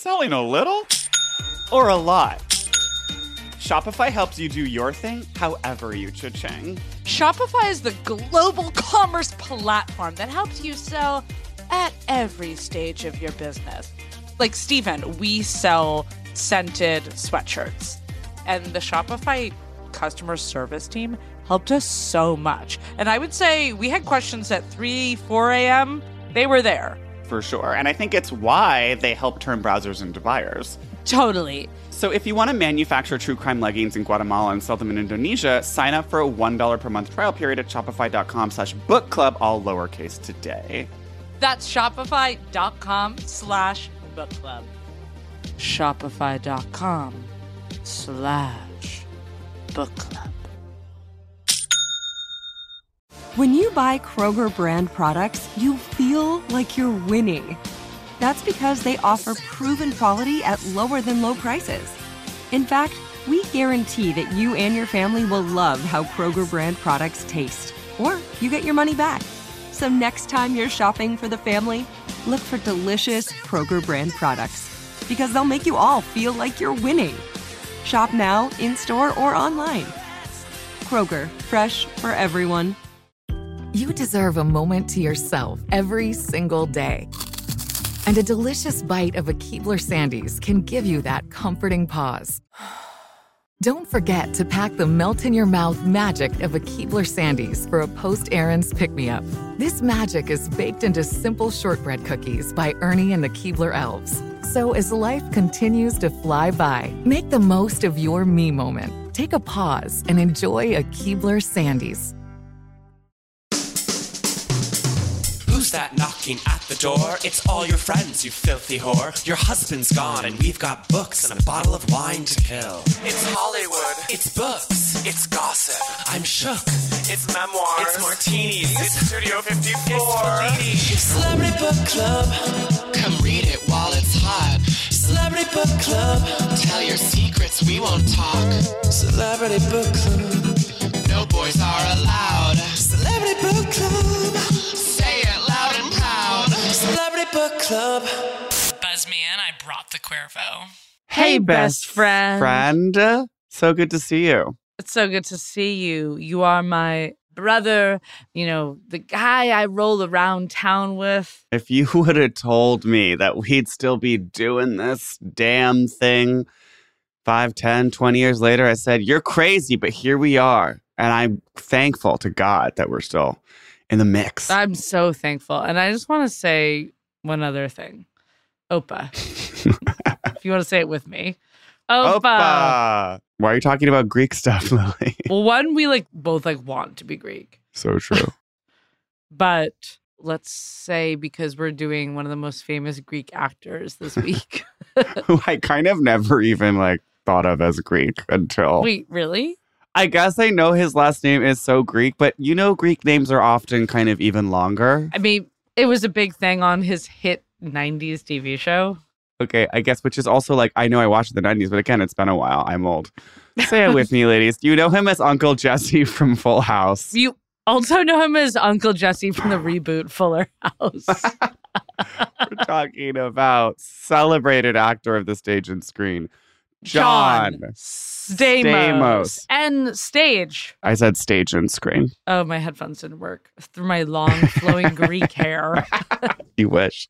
Selling a little or a lot? Shopify helps you do your thing however you cha-ching. Shopify is the global commerce platform that helps you sell at every stage of your business. Like, Steven, we sell scented sweatshirts. And the Shopify customer service team helped us so much. And I would say we had questions at 3, 4 a.m. They were there. For sure. And I think it's why they help turn browsers into buyers. Totally. So if you want to manufacture true crime leggings in Guatemala and sell them in Indonesia, sign up for a $1 per month trial period at shopify.com/bookclub, all lowercase, today. That's shopify.com/bookclub. Shopify.com/bookclub. When you buy Kroger brand products, you feel like you're winning. That's because they offer proven quality at lower than low prices. In fact, we guarantee that you and your family will love how Kroger brand products taste, or you get your money back. So next time you're shopping for the family, look for delicious Kroger brand products, because they'll make you all feel like you're winning. Shop now, in-store, or online. Kroger, fresh for everyone. You deserve a moment to yourself every single day. And a delicious bite of a Keebler Sandies can give you that comforting pause. Don't forget to pack the melt-in-your-mouth magic of a Keebler Sandies for a post-errands pick-me-up. This magic is baked into simple shortbread cookies by Ernie and the Keebler Elves. So as life continues to fly by, make the most of your me moment. Take a pause and enjoy a Keebler Sandies. Who's that knocking at the door? It's all your friends, you filthy whore. Your husband's gone and we've got books and a bottle of wine to kill. It's Hollywood. It's books. It's gossip. I'm shook. It's memoirs. It's martinis. It's Studio 54. It's Fellini. It's Celebrity Book Club. Come read it while it's hot. Celebrity Book Club. Tell your secrets, we won't talk. Celebrity Book Club. No boys are allowed. Celebrity Book Club. Say it loud and proud. Celebrity Book Club. Buzz me in, I brought the Cuervo. Hey, best friend. Friend, so good to see you. It's so good to see you. You are my brother, the guy I roll around town with. If you would have told me that we'd still be doing this damn thing 5, 10, 20 years later, I said, you're crazy, but here we are. And I'm thankful to God that we're still in the mix. I'm so thankful. And I just want to say one other thing. Opa. If you want to say it with me. Opa. Why are you talking about Greek stuff, Lily? Well, one, we both want to be Greek. So true. But let's say because we're doing one of the most famous Greek actors this week. Who I kind of never even thought of as Greek until... Wait, really? I guess I know his last name is so Greek, but Greek names are often kind of even longer. I mean, it was a big thing on his hit 90s TV show. Okay, I guess, which is also I know I watched the 90s, but again, it's been a while. I'm old. Say it with me, ladies. Do you know him as Uncle Jesse from Full House? You also know him as Uncle Jesse from the reboot Fuller House. We're talking about celebrated actor of the stage and screen, John Stamos. And stage. I said stage and screen. Oh, my headphones didn't work. Through my long, flowing Greek hair. You wish.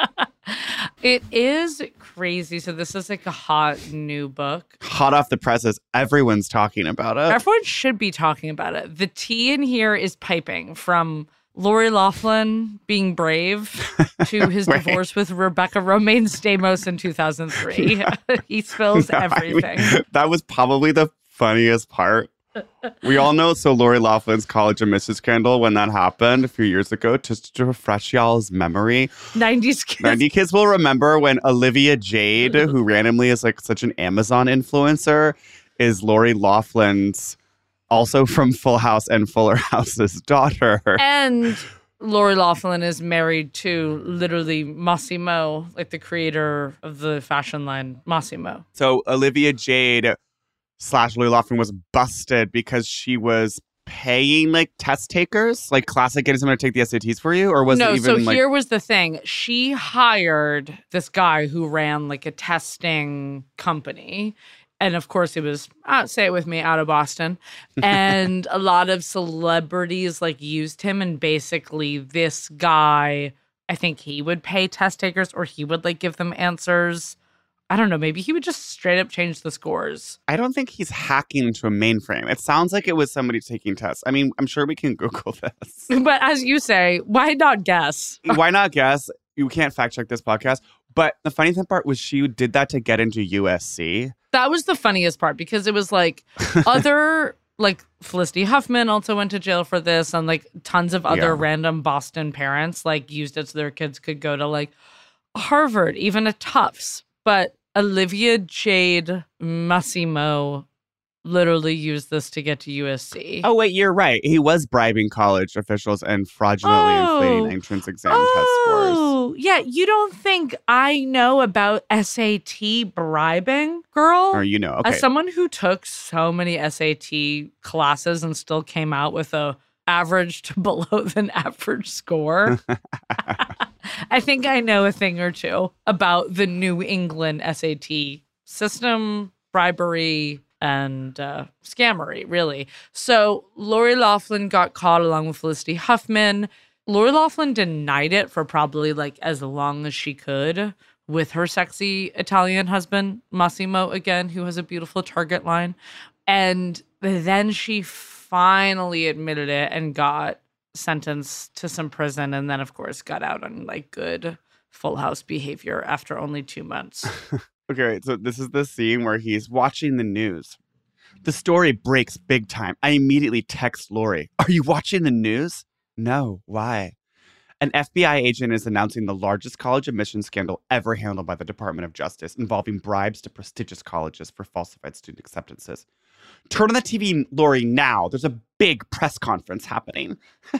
It is crazy. So this is a hot new book. Hot off the presses. Everyone's talking about it. Everyone should be talking about it. The tea in here is piping from Lori Loughlin being brave to his divorce with Rebecca Romaine Stamos in 2003. He spills everything. That was probably the funniest part. We all know Lori Loughlin's College of Mrs. Kendall when that happened a few years ago. Just to refresh y'all's memory. 90s kids. 90 kids will remember when Olivia Jade, who randomly is such an Amazon influencer, is Lori Loughlin's, also from Full House and Fuller House's daughter. And Lori Loughlin is married to literally Massimo, the creator of the fashion line Massimo. So Olivia Jade / Lori Loughlin was busted because she was paying like test takers, like classic getting someone to take the SATs for you, or was no, it even so like here was the thing. She hired this guy who ran like a testing company. And of course, it was, say it with me, out of Boston. And a lot of celebrities like used him. And basically, this guy, I think he would pay test takers or he would like give them answers. I don't know. Maybe he would just straight up change the scores. I don't think he's hacking into a mainframe. It sounds like it was somebody taking tests. I mean, I'm sure we can Google this. But as you say, why not guess? Why not guess? You can't fact check this podcast. But the funny thing part was she did that to get into USC. That was the funniest part because it was like other, like Felicity Huffman also went to jail for this, and like tons of other random Boston parents like used it so their kids could go to like Harvard, even at Tufts. But Olivia Jade Massimo literally used this to get to USC. Oh, wait, you're right. He was bribing college officials and fraudulently inflating entrance exam test scores. Oh, yeah. You don't think I know about SAT bribing, girl? Or you know, okay. As someone who took so many SAT classes and still came out with a average to below than average score, I think I know a thing or two about the New England SAT system, bribery, and scammery, really. So Lori Loughlin got caught along with Felicity Huffman. Lori Loughlin denied it for probably like as long as she could with her sexy Italian husband, Massimo, again, who has a beautiful Target line. And then she finally admitted it and got sentenced to some prison, and then, of course, got out on like good Full House behavior after only 2 months. Okay, so this is the scene where he's watching the news. The story breaks big time. I immediately text Lori, "Are you watching the news?" "No, why?" An FBI agent is announcing the largest college admissions scandal ever handled by the Department of Justice, involving bribes to prestigious colleges for falsified student acceptances. "Turn on the TV, Lori, now. There's a big press conference happening."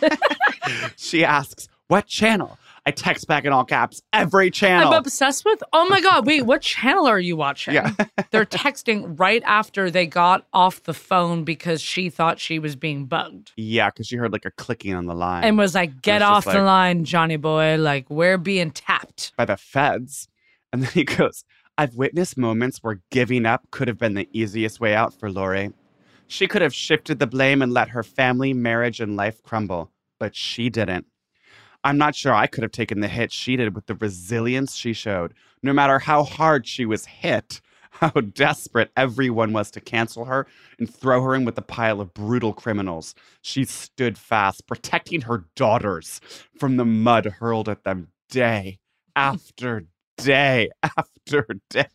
She asks, "What channel?" I text back in all caps, "Every channel." I'm obsessed with, oh my God, wait, what channel are you watching? Yeah. They're texting right after they got off the phone because she thought she was being bugged. Yeah, because she heard like a clicking on the line. And was like, "Get off the line, Johnny boy. Like, we're being tapped." By the feds. And then he goes, "I've witnessed moments where giving up could have been the easiest way out for Lori. She could have shifted the blame and let her family, marriage, and life crumble. But she didn't. I'm not sure I could have taken the hit she did with the resilience she showed. No matter how hard she was hit, how desperate everyone was to cancel her and throw her in with a pile of brutal criminals. She stood fast, protecting her daughters from the mud hurled at them day after day after day."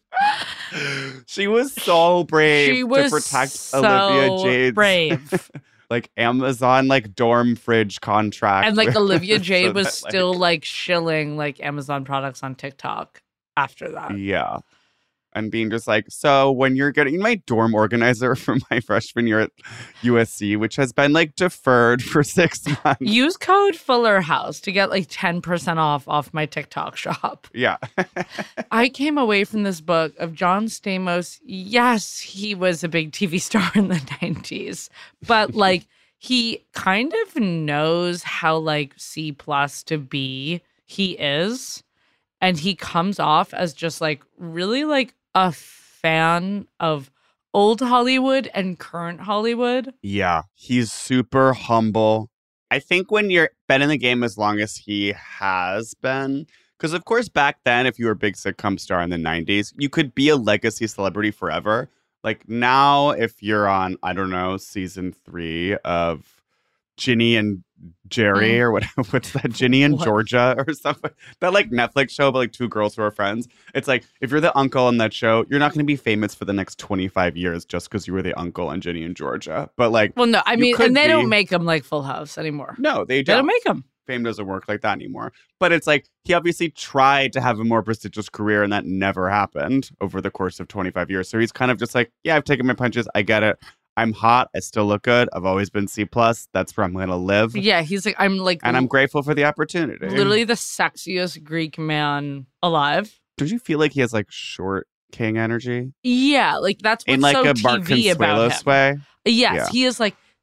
She was so brave She was to protect so Olivia Jade's brave. like Amazon like dorm fridge contract. And like Olivia So Jade was that, still like shilling like Amazon products on TikTok after that. Yeah. And being just like, "So when you're getting my dorm organizer for my freshman year at USC, which has been like deferred for 6 months." Use code Fuller House to get like 10% off my TikTok shop. Yeah. I came away from this book of John Stamos. Yes, he was a big TV star in the 90s, but like he kind of knows how like C+ to B he is. And he comes off as just like really like a fan of old Hollywood and current Hollywood. Yeah. He's super humble. I think when you're been in the game as long as he has been, because of course back then, if you were a big sitcom star in the 90s, you could be a legacy celebrity forever. Like now, if you're on, I don't know, season 3 of Ginny and Jerry or what's that? Ginny and Georgia or something. That like Netflix show about like 2 girls who are friends. It's like, if you're the uncle on that show, you're not going to be famous for the next 25 years just because you were the uncle on Ginny and Georgia. But like, well, no, I mean, and they don't make them like Full House anymore. No, they They don't make them. Fame doesn't work like that anymore. But it's like, he obviously tried to have a more prestigious career and that never happened over the course of 25 years. So he's kind of just like, yeah, I've taken my punches. I get it. I'm hot. I still look good. I've always been C+. That's where I'm going to live. Yeah, he's like, and I'm grateful for the opportunity. Literally the sexiest Greek man alive. Don't you feel like he has like short king energy? Yeah, like that's what's in like so a Mark TV about him. Consuelos way. Yes, Yeah. he is like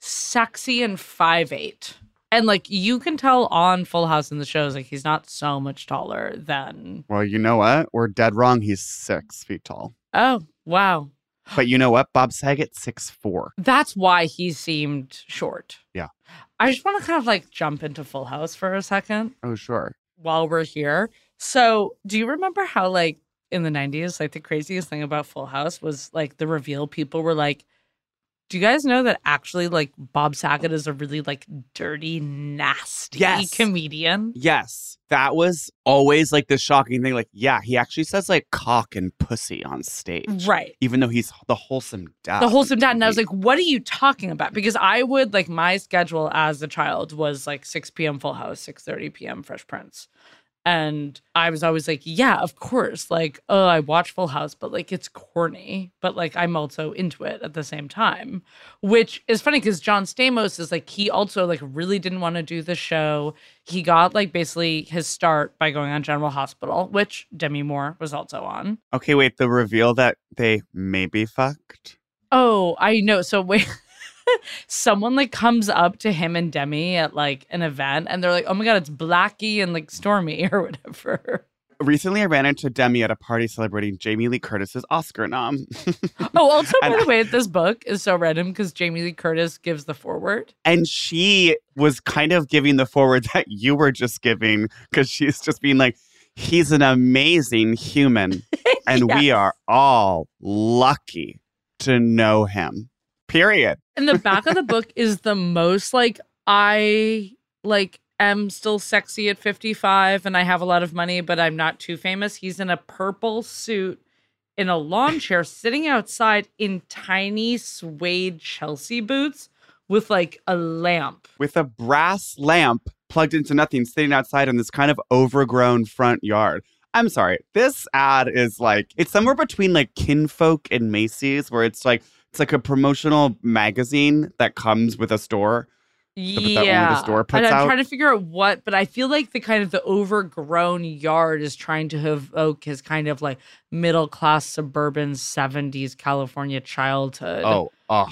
sexy and 5'8". And like you can tell on Full House in the shows, like he's not so much taller than. Well, you know what? We're dead wrong. He's 6 feet tall. Oh, wow. But you know what? Bob Saget, 6'4". That's why he seemed short. Yeah. I just want to kind of like jump into Full House for a second Oh, sure. while we're here. So do you remember how like in the 90s, like the craziest thing about Full House was like the reveal? People were like, do you guys know that actually like Bob Saget is a really like dirty, nasty comedian? Yes. That was always like the shocking thing. Like, yeah, he actually says like cock and pussy on stage. Right. Even though he's the wholesome dad. The wholesome dad. And I was like, what are you talking about? Because I would like my schedule as a child was like 6 p.m. Full House, 6:30 p.m. Fresh Prince. And I was always like, yeah, of course. Like, oh, I watch Full House, but like it's corny. But like I'm also into it at the same time, which is funny because John Stamos is like, he also like really didn't want to do the show. He got like basically his start by going on General Hospital, which Demi Moore was also on. Okay, wait, the reveal that they maybe fucked? Oh, I know. So wait. Someone like comes up to him and Demi at like an event and they're like, oh my God, it's Blackie and like Stormy or whatever. Recently, I ran into Demi at a party celebrating Jamie Lee Curtis's Oscar nom. Oh, also, by the way, this book is so random because Jamie Lee Curtis gives the foreword. And she was kind of giving the foreword that you were just giving because she's just being like, he's an amazing human. And Yes. we are all lucky to know him. Period. And the back of the book is the most like, I like am still sexy at 55 and I have a lot of money, but I'm not too famous. He's in a purple suit in a lawn chair sitting outside in tiny suede Chelsea boots with like a lamp. With a brass lamp plugged into nothing, sitting outside in this kind of overgrown front yard. I'm sorry. This ad is like, it's somewhere between like Kinfolk and Macy's, where it's like a promotional magazine that comes with a store. That only the store puts and I'm out. trying to figure out what, but I feel like the kind of the overgrown yard is trying to evoke his kind of like middle class suburban 70s California childhood. Oh,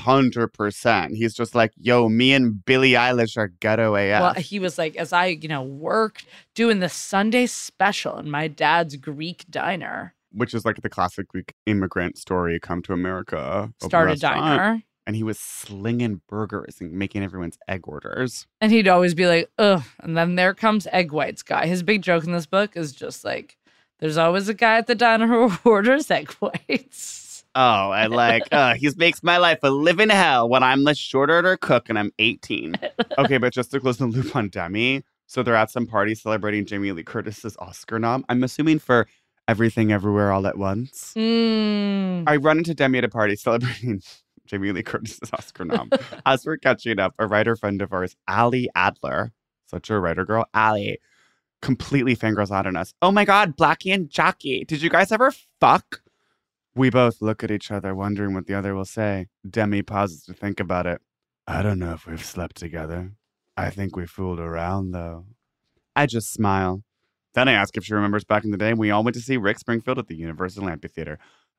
100%. He's just like, yo, me and Billie Eilish are ghetto AF. Well, he was like, as I, worked doing the Sunday special in my dad's Greek diner. Which is like the classic Greek immigrant story, come to America. Start a restaurant. diner. And he was slinging burgers and making everyone's egg orders. And he'd always be like, ugh. And then there comes Egg Whites guy. His big joke in this book is just like, there's always a guy at the diner who orders Egg Whites. Oh, and like, he makes my life a living hell when I'm the short order cook and I'm 18. Okay, but just to close the loop on Demi. So they're at some party celebrating Jamie Lee Curtis's Oscar nom. I'm assuming for Everything Everywhere All at Once. I run into Demi at a party celebrating Jamie Lee Curtis's Oscar nom. As we're catching up, a writer friend of ours, Allie Adler, such a writer girl, Allie, completely fangirls out on us. Oh my God, Blackie and Jackie, did you guys ever fuck? We both look at each other, wondering what the other will say. Demi pauses to think about it. I don't know if we've slept together. I think we fooled around, though. I just smile. Then I ask if she remembers back in the day when we all went to see Rick Springfield at the Universal Amphitheater.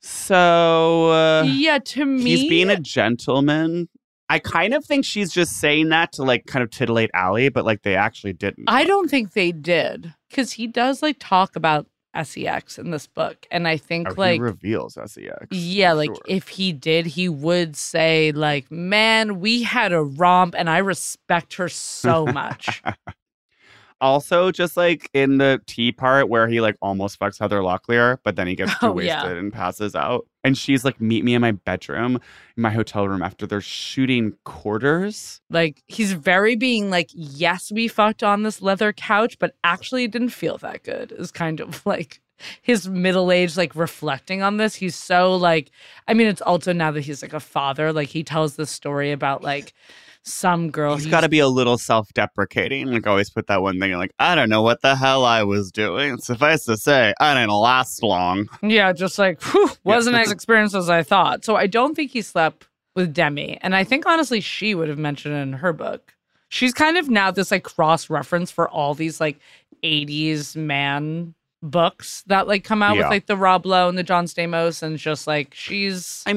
So, yeah, to me, he's being a gentleman. I kind of think she's just saying that to like kind of titillate Allie, but like they actually didn't. I don't think they did because he does like talk about SEX in this book. And I think he reveals SEX. Yeah, like sure. if he did, he would say like, man, we had a romp and I respect her so much. Also, just like in the tea part where he like almost fucks Heather Locklear, but then he gets too wasted and passes out. And she's like, meet me in my bedroom, in my hotel room after they're shooting quarters. Like he's very being like, yes, we fucked on this leather couch, but actually it didn't feel that good. Is kind of like his middle age, like reflecting on this. He's so like, I mean, it's also now that he's like a father, like he tells this story about like, some girl. He's got to be a little self-deprecating. Like, always put that one thing like, I don't know what the hell I was doing. Suffice to say, I didn't last long. Yeah, just like, whew, wasn't as experienced as I thought. So I don't think he slept with Demi. And I think, honestly, she would have mentioned it in her book. She's kind of now this, like, cross-reference for all these, like, 80s man books that, like, come out with, like, the Rob Lowe and the John Stamos. And just, like, she's... I mean...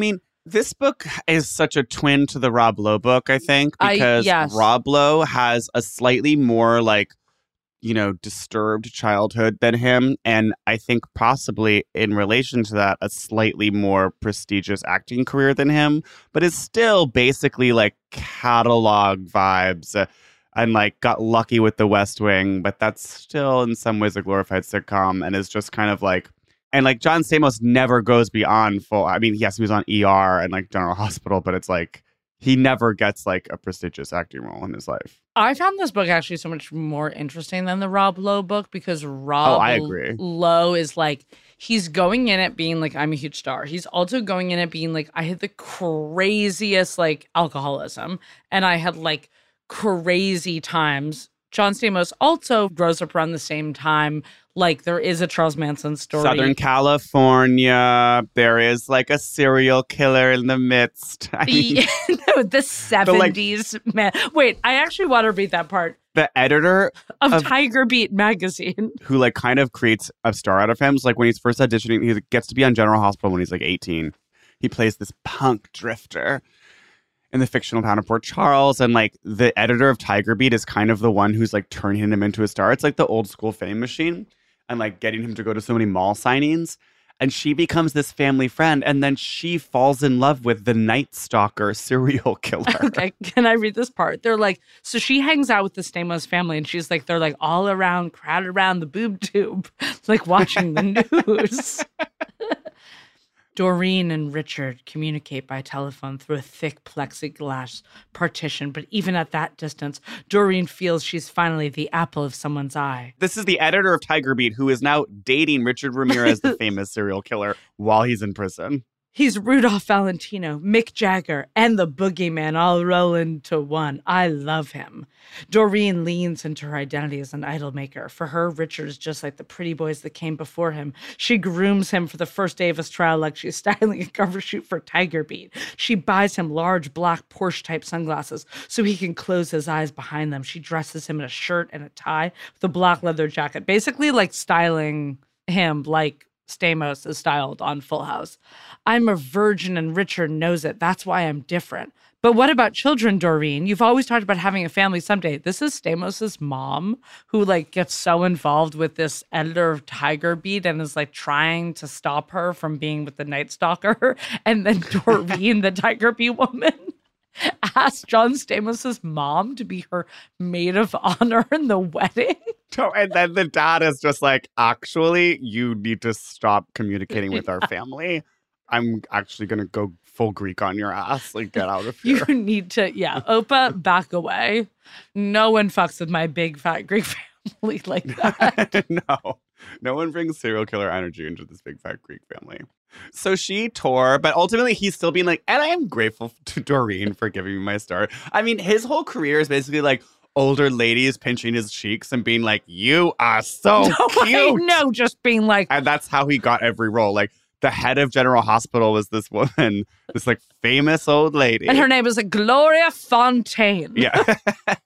This book is such a twin to the Rob Lowe book, I think, because yes. Rob Lowe has a slightly more disturbed childhood than him. And I think possibly in relation to that, a slightly more prestigious acting career than him, but is still basically like catalog vibes and like got lucky with The West Wing. But that's still in some ways a glorified sitcom and is just kind of like, and like John Stamos never goes beyond full. I mean, yes, he was on ER and like General Hospital, but it's like he never gets like a prestigious acting role in his life. I found this book actually so much more interesting than the Rob Lowe book because I agree. Lowe is like, he's going in it being like, I'm a huge star. He's also going in it being like, I had the craziest like alcoholism and I had like crazy times. John Stamos also grows up around the same time. Like there is a Charles Manson story. Southern California. There is like a serial killer in the midst. I mean, no, the 70s. Man. Wait, I actually want to read that part. The editor of Tiger Beat magazine. Who like kind of creates a star out of him. So like when he's first auditioning, he gets to be on General Hospital when he's like 18. He plays this punk drifter in the fictional town of Port Charles. And like the editor of Tiger Beat is kind of the one who's like turning him into a star. It's like the old school fame machine. And like getting him to go to so many mall signings. And she becomes this family friend. And then she falls in love with the Night Stalker serial killer. Okay, can I read this part? They're like, so she hangs out with the Stamos family and she's like, they're like all around, crowded around the boob tube, like watching the news. Doreen and Richard communicate by telephone through a thick plexiglass partition, but even at that distance, Doreen feels she's finally the apple of someone's eye. This is the editor of Tiger Beat who is now dating Richard Ramirez, the famous serial killer, while he's in prison. He's Rudolph Valentino, Mick Jagger, and the Boogeyman all roll into one. I love him. Doreen leans into her identity as an idol maker. For her, Richard is just like the pretty boys that came before him. She grooms him for the first day of his trial like she's styling a cover shoot for Tiger Beat. She buys him large black Porsche-type sunglasses so he can close his eyes behind them. She dresses him in a shirt and a tie with a black leather jacket, basically like styling him like Stamos is styled on Full House. I'm a virgin and Richard knows it. That's why I'm different. But what about children, Doreen? You've always talked about having a family someday. This is Stamos's mom who like gets so involved with this editor of Tiger Beat and is like trying to stop her from being with the Night Stalker. And then Doreen, the Tiger Beat woman, asked John Stamos's mom to be her maid of honor in the wedding. Oh, and then the dad is just like, actually, you need to stop communicating with our family. I'm actually going to go full Greek on your ass. Like, get out of here. You need to, Opa, back away. No one fucks with my big fat Greek family like that. No one brings serial killer energy into this big fat Greek family. So she tore, but ultimately he's still being like, and I am grateful to Doreen for giving me my start. I mean, his whole career is basically like older ladies pinching his cheeks and being like, you are so cute. No, just being like. And that's how he got every role. Like the head of General Hospital was this woman, this like famous old lady. And her name is Gloria Fontaine. Yeah.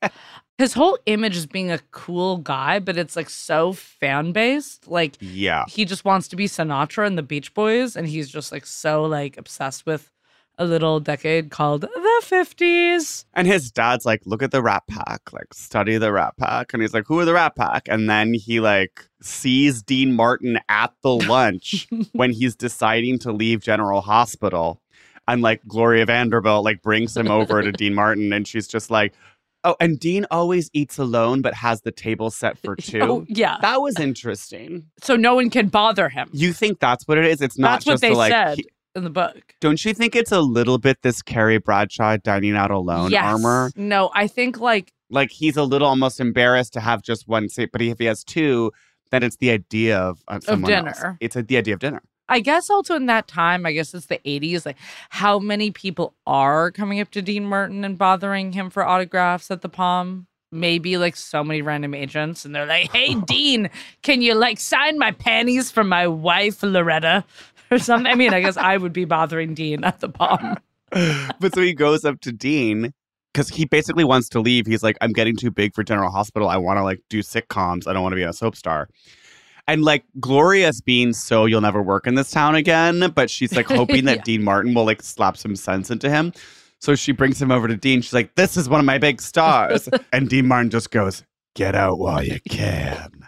His whole image is being a cool guy, but it's like so fan-based. Like, yeah, he just wants to be Sinatra and the Beach Boys, and he's just like so like obsessed with a little decade called the 50s. And his dad's like, look at the Rat Pack, like study the Rat Pack. And he's like, who are the Rat Pack? And then he like sees Dean Martin at the lunch when he's deciding to leave General Hospital. And like Gloria Vanderbilt like brings him over to Dean Martin, and she's just like, oh, and Dean always eats alone, but has the table set for two. Oh, yeah. That was interesting. So no one can bother him. You think that's what it is? It's not that's just what they like, said in the book. Don't you think it's a little bit this Carrie Bradshaw dining out alone armor? No, I think like he's a little almost embarrassed to have just one seat, but if he has two, then it's the idea of dinner. Else. It's the idea of dinner. I guess also in that time, I guess it's the 80s, like how many people are coming up to Dean Martin and bothering him for autographs at the Palm? Maybe like so many random agents, and they're like, hey, Dean, can you like sign my panties for my wife, Loretta? Or something. I mean, I guess I would be bothering Dean at the Palm. But so he goes up to Dean because he basically wants to leave. He's like, I'm getting too big for General Hospital. I want to like do sitcoms. I don't want to be a soap star. And like Gloria's being so you'll never work in this town again, but she's like hoping that Dean Martin will like slap some sense into him. So she brings him over to Dean. She's like, this is one of my big stars. And Dean Martin just goes, get out while you can.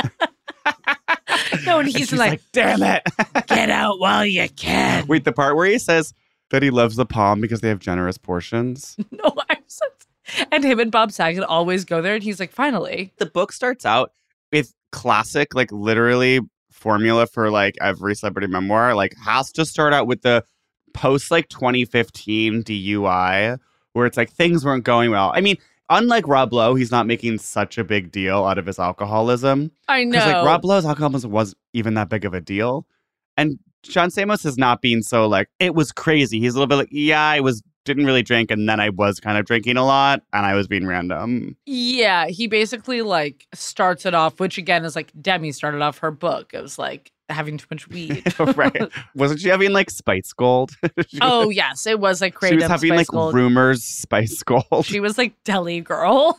No, and he's like, damn it. get out while you can. Wait, the part where he says that he loves the Palm because they have generous portions. No, I'm so... And him and Bob Saget always go there. And he's like, finally. The book starts out with classic, like literally formula for like every celebrity memoir. Like has to start out with the post like 2015 DUI where it's like things weren't going well. I mean, unlike Rob Lowe, he's not making such a big deal out of his alcoholism. I know. Because like Rob Lowe's alcoholism wasn't even that big of a deal. And John Stamos is not being so like, it was crazy. He's a little bit like, yeah, I didn't really drink and then I was kind of drinking a lot and I was being random. Yeah, he basically like starts it off, which again is like Demi started off her book. It was like having too much weed. Right. Wasn't she having like Spice Gold? Oh, yes. It was like She was having Spice like Gold. Rumors Spice Gold. She was like deli girl.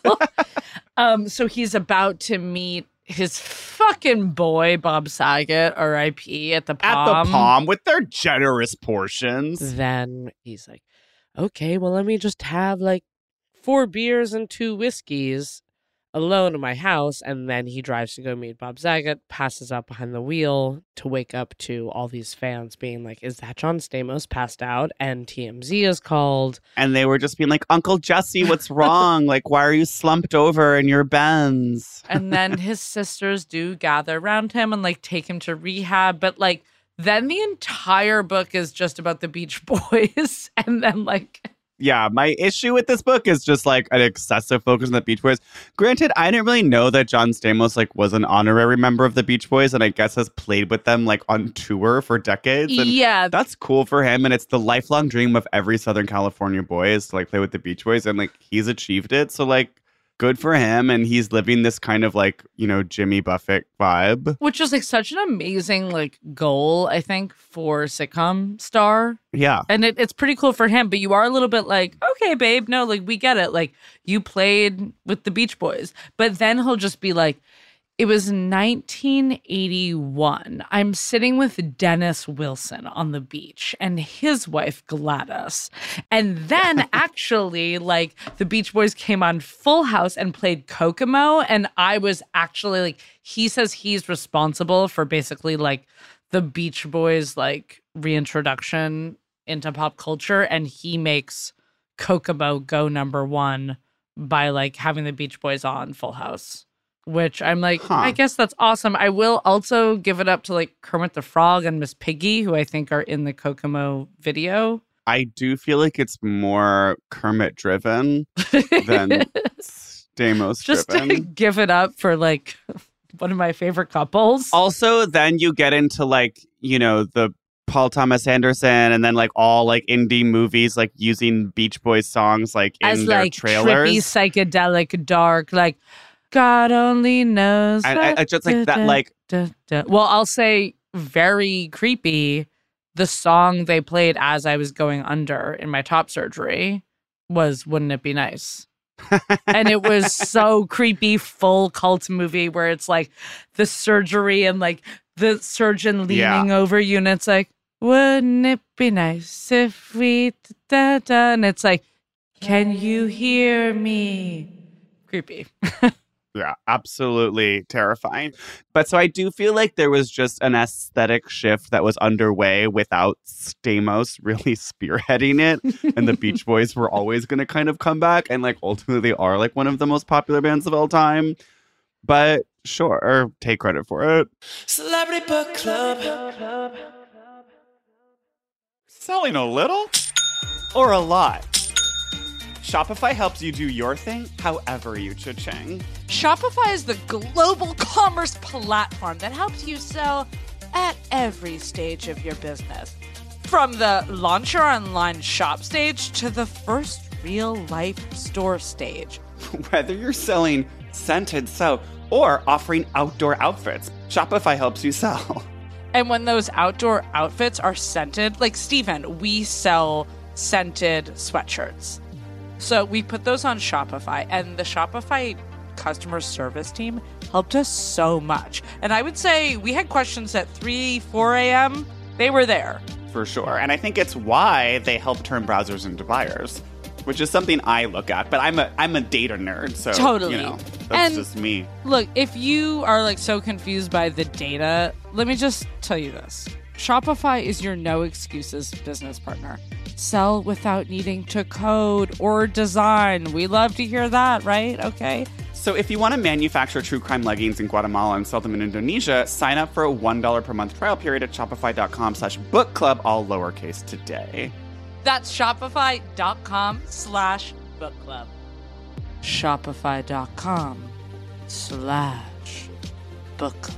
So he's about to meet his fucking boy, Bob Saget, R.I.P. at the Palm. At the Palm with their generous portions. Then he's like, okay, well, let me just have like 4 beers and 2 whiskeys alone in my house. And then he drives to go meet Bob Saget, passes out behind the wheel to wake up to all these fans being like, is that John Stamos passed out? And TMZ is called. And they were just being like, Uncle Jesse, what's wrong? Like, why are you slumped over in your Benz? And then his sisters do gather around him and like take him to rehab. But like, then the entire book is just about the Beach Boys. And then like... Yeah, my issue with this book is just like an excessive focus on the Beach Boys. Granted, I didn't really know that John Stamos like was an honorary member of the Beach Boys and I guess has played with them like on tour for decades. And yeah. that's cool for him. And it's the lifelong dream of every Southern California boy is to like play with the Beach Boys. And like he's achieved it. So like good for him. And he's living this kind of like, you know, Jimmy Buffett vibe. Which is like such an amazing like goal, I think, for sitcom star. Yeah. And it's pretty cool for him, but you are a little bit like, okay, babe, no, like we get it. Like you played with the Beach Boys. But then he'll just be like, it was 1981. I'm sitting with Dennis Wilson on the beach and his wife Gladys. And then actually, like, the Beach Boys came on Full House and played Kokomo. And I was actually like, he says he's responsible for basically like the Beach Boys, like, reintroduction into pop culture. And he makes Kokomo go #1 by like having the Beach Boys on Full House. Which I'm like, I guess that's awesome. I will also give it up to like Kermit the Frog and Miss Piggy, who I think are in the Kokomo video. I do feel like it's more Kermit driven than Stamos Just to driven. give it up for like one of my favorite couples. Also, then you get into like, you know, the Paul Thomas Anderson and then like all like indie movies like using Beach Boys songs like in as their like trailers. trippy, psychedelic, dark, like God only knows. And I just like that, like... Well, I'll say very creepy. The song they played as I was going under in my top surgery was Wouldn't It Be Nice? And it was so creepy, full cult movie where it's like the surgery and like the surgeon leaning over you and it's like, wouldn't it be nice if we... Da-da? And it's like, can you hear me? Creepy. Yeah, absolutely terrifying. But so I do feel like there was just an aesthetic shift that was underway without Stamos really spearheading it. And the Beach Boys were always going to kind of come back. And like ultimately they are like one of the most popular bands of all time. But sure, take credit for it. Celebrity Book Club. Selling a little or a lot? Shopify helps you do your thing however you cha-ching. Shopify is the global commerce platform that helps you sell at every stage of your business. From the launch your online shop stage to the first real-life store stage. Whether you're selling scented soap or offering outdoor outfits, Shopify helps you sell. And when those outdoor outfits are scented, like Steven, we sell scented sweatshirts. So we put those on Shopify, and the Shopify customer service team helped us so much. And I would say we had questions at 3, 4 a.m. They were there. For sure. And I think it's why they help turn browsers into buyers, which is something I look at. But I'm a data nerd, so Totally. That's just me. Look, if you are like so confused by the data, let me just tell you this. Shopify is your no excuses business partner. Sell without needing to code or design. We love to hear that, right? Okay. So if you want to manufacture true crime leggings in Guatemala and sell them in Indonesia, sign up for a $1 per month trial period at shopify.com/bookclub, all lowercase, today. That's shopify.com/bookclub. Shopify.com/bookclub.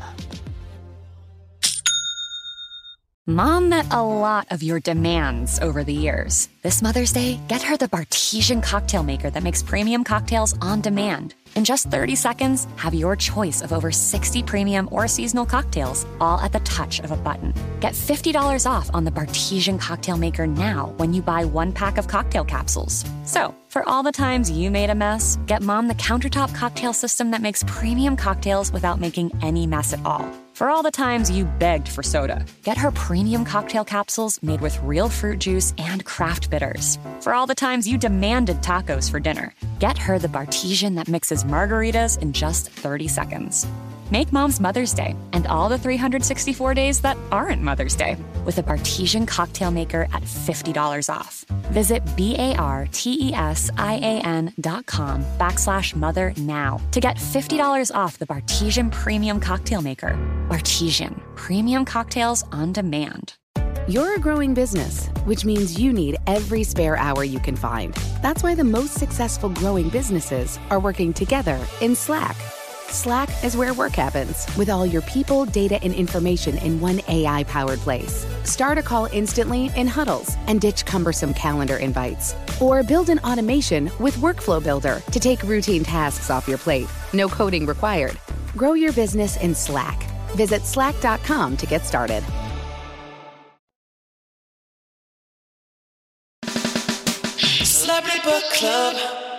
Mom met a lot of your demands over the years. This Mother's Day, get her the Bartesian cocktail maker that makes premium cocktails on demand. In just 30 seconds, have your choice of over 60 premium or seasonal cocktails, all at the touch of a button. Get $50 off on the Bartesian cocktail maker now when you buy 1 pack of cocktail capsules. So, for all the times you made a mess, get Mom the countertop cocktail system that makes premium cocktails without making any mess at all. For all the times you begged for soda, get her premium cocktail capsules made with real fruit juice and craft bitters. For all the times you demanded tacos for dinner, get her the Bartesian that mixes margaritas in just 30 seconds. Make Mom's Mother's Day and all the 364 days that aren't Mother's Day with a Bartesian cocktail maker at $50 off. Visit BARTESIAN.com/mother now to get $50 off the Bartesian Premium Cocktail Maker. Bartesian, premium cocktails on demand. You're a growing business, which means you need every spare hour you can find. That's why the most successful growing businesses are working together in Slack. Slack is where work happens, with all your people, data, and information in one AI-powered place. Start a call instantly in huddles and ditch cumbersome calendar invites. Or build an automation with Workflow Builder to take routine tasks off your plate. No coding required. Grow your business in Slack. Visit slack.com to get started. Celebrity Book Club.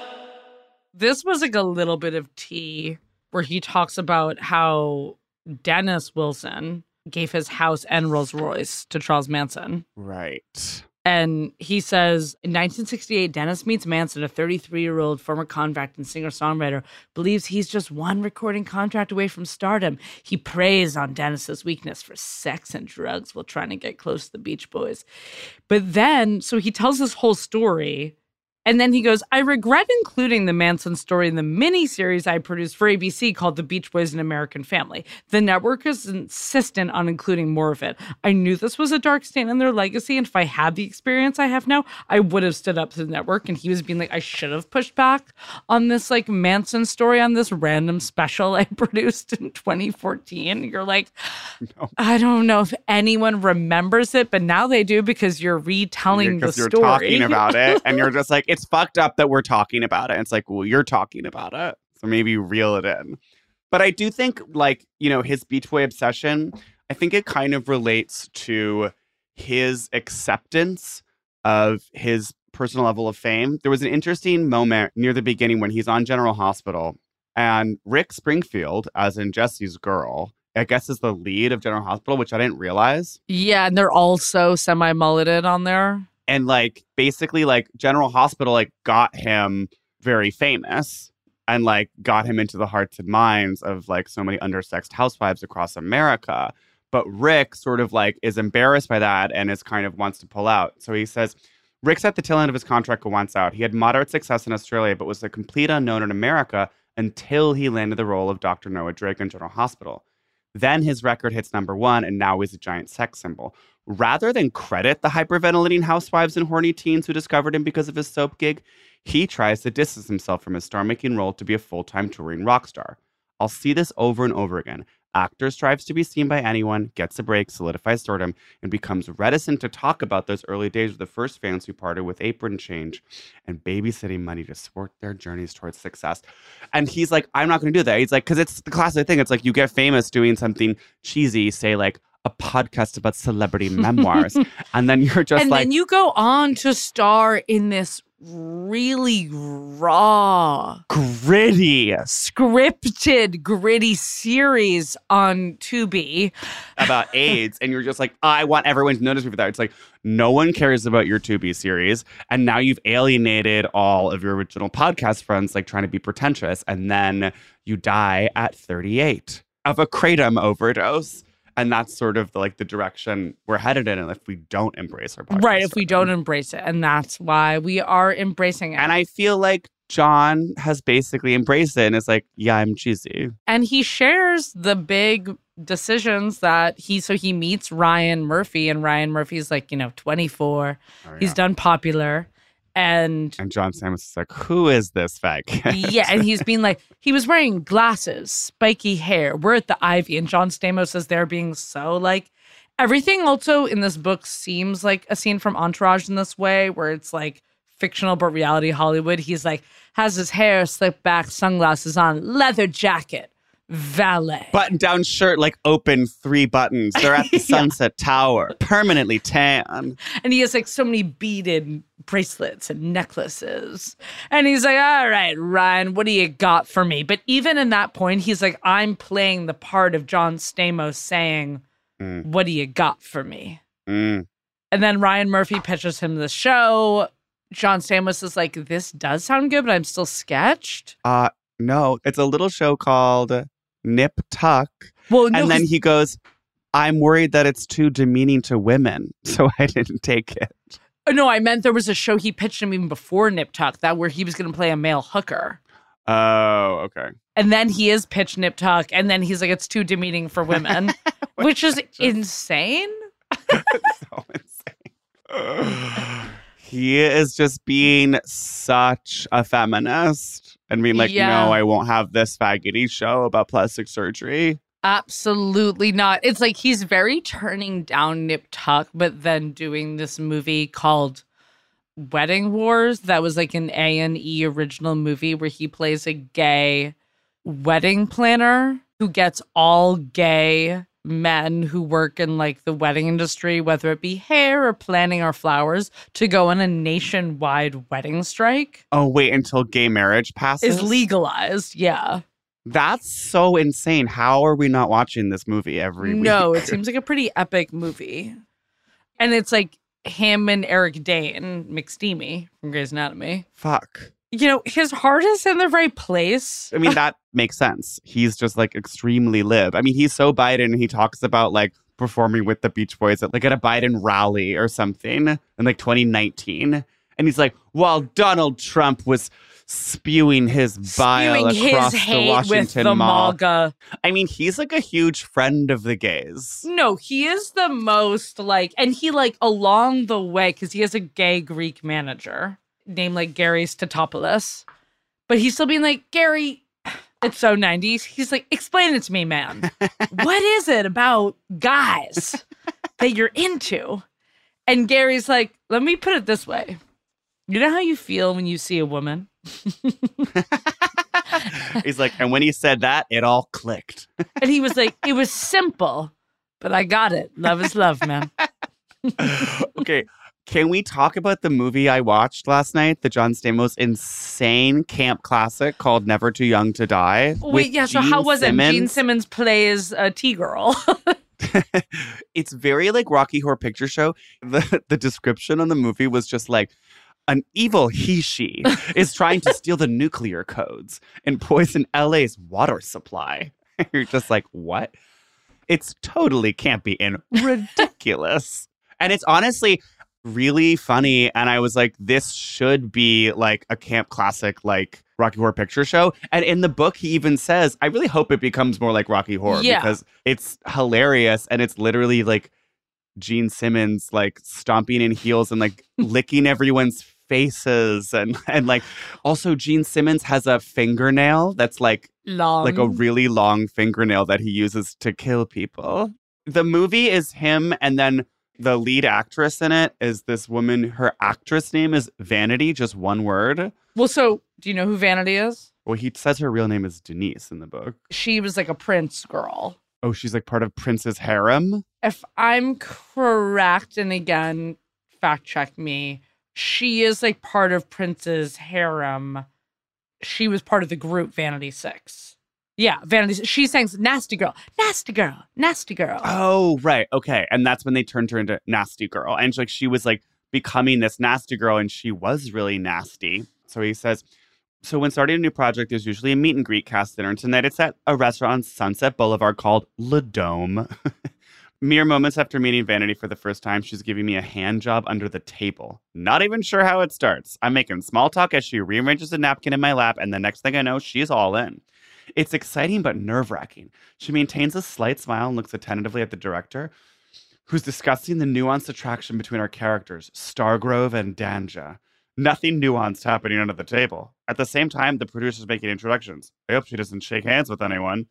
This was like a little bit of tea where he talks about how Dennis Wilson gave his house and Rolls Royce to Charles Manson. Right. And he says, in 1968, Dennis meets Manson, a 33-year-old former convict and singer-songwriter, believes he's just one recording contract away from stardom. He preys on Dennis's weakness for sex and drugs while trying to get close to the Beach Boys. But then, so he tells this whole story, and then he goes, I regret including the Manson story in the miniseries I produced for ABC called The Beach Boys: An American Family. The network is insistent on including more of it. I knew this was a dark stain in their legacy, and if I had the experience I have now, I would have stood up to the network. And he was being like, I should have pushed back on this like Manson story on this random special I produced in 2014. You're like, no. I don't know if anyone remembers it, but now they do because you're retelling the story. Because you're talking about it, and you're just like, it's fucked up that we're talking about it. And it's like, well, you're talking about it, so maybe reel it in. But I do think, like, you know, his Beach Boy obsession, I think it kind of relates to his acceptance of his personal level of fame. There was an interesting moment near the beginning when he's on General Hospital, and Rick Springfield, as in Jesse's girl, I guess is the lead of General Hospital, which I didn't realize. Yeah, and they're also semi-mulleted on there. And like basically like General Hospital like got him very famous and like got him into the hearts and minds of like so many undersexed housewives across America. But Rick sort of like is embarrassed by that and is kind of wants to pull out. So he says, Rick's at the tail end of his contract once out. He had moderate success in Australia, but was a complete unknown in America until he landed the role of Dr. Noah Drake in General Hospital. Then his record hits #1 and now he's a giant sex symbol. Rather than credit the hyperventilating housewives and horny teens who discovered him because of his soap gig, he tries to distance himself from his star-making role to be a full-time touring rock star. I'll see this over and over again. Actor strives to be seen by anyone, gets a break, solidifies stardom, and becomes reticent to talk about those early days with the first fans who parted with apron change and babysitting money to support their journeys towards success. And he's like, I'm not going to do that. He's like, because it's the classic thing. It's like you get famous doing something cheesy, say like a podcast about celebrity memoirs. And then you're just and like... then you go on to star in this really raw, Gritty. scripted, gritty series on Tubi. About AIDS, and you're just like, I want everyone to notice me for that. It's like, no one cares about your Tubi series, and now you've alienated all of your original podcast friends, like trying to be pretentious, and then you die at 38 of a kratom overdose. And that's sort of the direction we're headed in if we don't embrace our podcast. Right, if we don't embrace it. And that's why we are embracing it. And I feel like John has basically embraced it and is like, yeah, I'm cheesy. And he shares the big decisions that he meets Ryan Murphy, and Ryan Murphy's 24. Oh, yeah. He's done Popular. And John Stamos is like, who is this fat kid? Yeah, and he's being like, he was wearing glasses, spiky hair. We're at the Ivy. And John Stamos is there being so everything also in this book seems like a scene from Entourage in this way, where it's fictional but reality Hollywood. He's has his hair slicked back, sunglasses on, leather jacket, valet. Button down shirt, open 3 buttons. They're at the Sunset Tower, permanently tan. And he has so many beaded bracelets and necklaces. And he's like, all right, Ryan, what do you got for me? But even in that point, he's like, I'm playing the part of John Stamos saying, what do you got for me? And then Ryan Murphy pitches him the show. John Stamos is like, this does sound good, but I'm still sketched. No, it's a little show called Nip Tuck. Well, no, and then he goes, I'm worried that it's too demeaning to women, so I didn't take it. No, I meant there was a show he pitched him even before Nip Tuck, that where he was going to play a male hooker. Oh, okay. And then he is pitched Nip Tuck, and then he's like, it's too demeaning for women, which is insane. It's so insane. He is just being such a feminist and being like, no, I won't have this faggoty show about plastic surgery. Absolutely not. It's he's very turning down Nip Tuck, but then doing this movie called Wedding Wars that was an A&E original movie where he plays a gay wedding planner who gets all gay men who work in the wedding industry, whether it be hair or planning or flowers, to go on a nationwide wedding strike. Oh, wait, until gay marriage passes? Is legalized, yeah. That's so insane. How are we not watching this movie every week? No, it seems like a pretty epic movie. And it's him and Eric Dane, McSteamy from Grey's Anatomy. Fuck. His heart is in the right place. I mean, that makes sense. He's just extremely lib. I mean, he's so Biden. He talks about performing with the Beach Boys at a Biden rally or something in 2019. And he's like, while Donald Trump was spewing his bile across the Washington Mall. MAGA. I mean, he's a huge friend of the gays. No, he is the most and he along the way, because he has a gay Greek manager named Gary Statopoulos, but he's still being Gary, it's so 90s. He's explain it to me, man. What is it about guys that you're into? And Gary's let me put it this way. You know how you feel when you see a woman? He's and when he said that, it all clicked. And he was it was simple, but I got it. Love is love, man. Okay. Can we talk about the movie I watched last night? The John Stamos insane camp classic called Never Too Young to Die. Wait, yeah. So how was it? Gene Simmons plays a T-girl. It's very Rocky Horror Picture Show. The description on the movie was just an evil he-she is trying to steal the nuclear codes and poison LA's water supply. You're just what? It's totally campy and ridiculous. And it's honestly really funny. And I was this should be a camp classic Rocky Horror Picture Show. And in the book, he even says, I really hope it becomes more like Rocky Horror because it's hilarious. And it's literally Gene Simmons stomping in heels and licking everyone's faces. And also Gene Simmons has a fingernail that's long, a really long fingernail that he uses to kill people. The movie is him, and then the lead actress in it is this woman. Her actress name is Vanity, just one word. Well, so do you know who Vanity is? Well, he says her real name is Denise in the book. She was a Prince girl. Oh, she's part of Prince's harem? If I'm correct, and again, fact check me, she is like part of Prince's harem. She was part of the group Vanity Six. Yeah, Vanity. She sang Nasty Girl, Nasty Girl, Nasty Girl. Oh, right. Okay. And that's when they turned her into Nasty Girl. And she was like becoming this nasty girl, and she was really nasty. So he says, so when starting a new project, there's usually a meet and greet cast dinner. And tonight it's at a restaurant on Sunset Boulevard called Le Dome. Mere moments after meeting Vanity for the first time, she's giving me a hand job under the table. Not even sure how it starts. I'm making small talk as she rearranges a napkin in my lap, and the next thing I know, she's all in. It's exciting but nerve-wracking. She maintains a slight smile and looks attentively at the director, who's discussing the nuanced attraction between our characters, Stargrove and Danja. Nothing nuanced happening under the table. At the same time, the producer's making introductions. I hope she doesn't shake hands with anyone.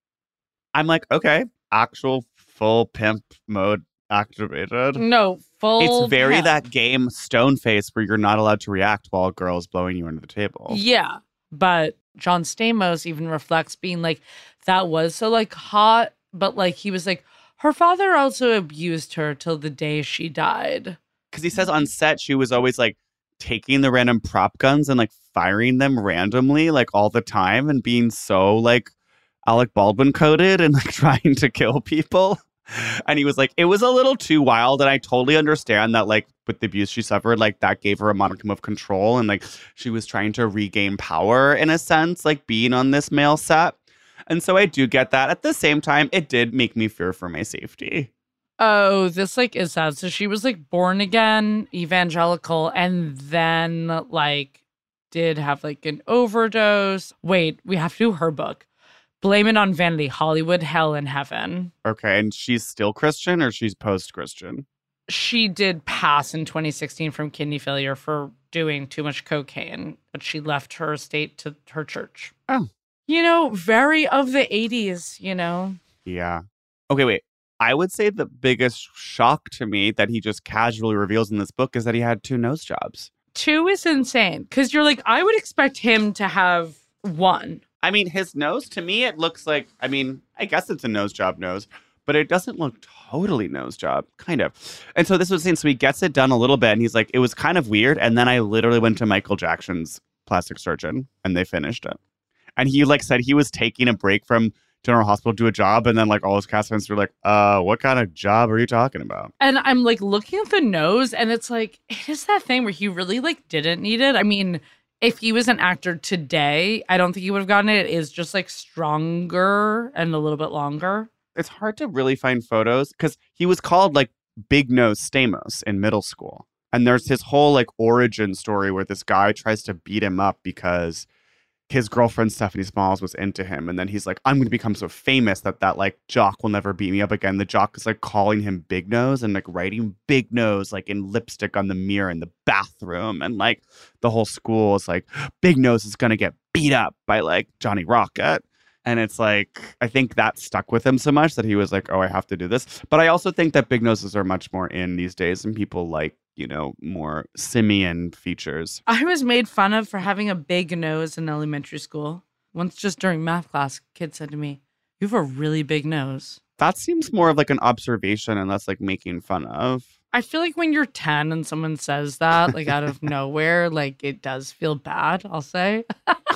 I'm like, okay, actual full pimp mode activated. No, full It's very pimp. that game Stone Face where you're not allowed to react while a girl is blowing you under the table. Yeah, but John Stamos even reflects being like, that was so like hot, but like he was like, her father also abused her till the day she died. Because he says on set she was always like taking the random prop guns and like firing them randomly like all the time and being so like Alec Baldwin coded and like trying to kill people. And he was like, it was a little too wild. And I totally understand that like with the abuse she suffered, like that gave her a modicum of control. And like she was trying to regain power in a sense, like being on this male set. And so I do get that. At the same time, it did make me fear for my safety. Oh, this like is sad. So she was like born again, evangelical, and then like did have like an overdose. Wait, we have to do her book. Blame It on Vanity, Hollywood, Hell, and Heaven. Okay, and she's still Christian or she's post-Christian? She did pass in 2016 from kidney failure for doing too much cocaine, but she left her estate to her church. Oh. You know, very of the 80s, you know? Yeah. Okay, wait. I would say the biggest shock to me that he just casually reveals in this book is that he had 2 nose jobs. 2 is insane, because you're like, I would expect him to have 1. I mean, his nose, to me, it looks like, I mean, I guess it's a nose job nose, but it doesn't look totally nose job, kind of. And so this was saying, so he gets it done a little bit, and he's like, it was kind of weird. And then I literally went to Michael Jackson's plastic surgeon, and they finished it. And he like said he was taking a break from General Hospital to do a job, and then like all his cast members were like, what kind of job are you talking about? And I'm like looking at the nose, and it's like, it is that thing where he really like didn't need it. I mean, if he was an actor today, I don't think he would have gotten it. It is just like stronger and a little bit longer. It's hard to really find photos because he was called like Big Nose Stamos in middle school. And there's his whole like origin story where this guy tries to beat him up because his girlfriend Stephanie Smalls was into him. And then he's like, I'm going to become so famous that like jock will never beat me up again. The jock is like calling him Big Nose and like writing Big Nose like in lipstick on the mirror in the bathroom. And like the whole school is like, Big Nose is going to get beat up by like Johnny Rocket. And it's like, I think that stuck with him so much that he was like, oh, I have to do this. But I also think that big noses are much more in these days and people like, you know, more simian features. I was made fun of for having a big nose in elementary school. Once just during math class, a kid said to me, you have a really big nose. That seems more of like an observation and less like making fun of. I feel like when you're 10 and someone says that, like out of nowhere, like it does feel bad, I'll say.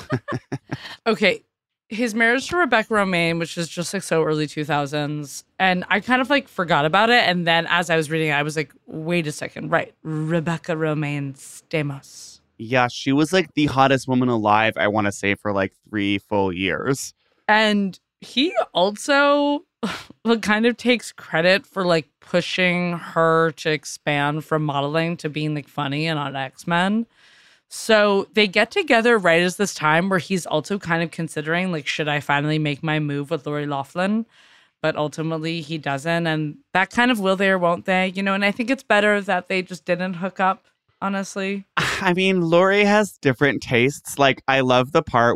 Okay. His marriage to Rebecca Romaine, which is just like so early 2000s. And I kind of like forgot about it. And then as I was reading it, I was like, wait a second. Right. Rebecca Romaine Stamos. Yeah, she was like the hottest woman alive, I want to say, for like 3 full years. And he also kind of takes credit for like pushing her to expand from modeling to being like funny and on X-Men. So they get together right as this time where he's also kind of considering, like, should I finally make my move with Lori Loughlin? But ultimately he doesn't. And that kind of will they or won't they, you know? And I think it's better that they just didn't hook up, honestly. I mean, Lori has different tastes. Like, I love the part where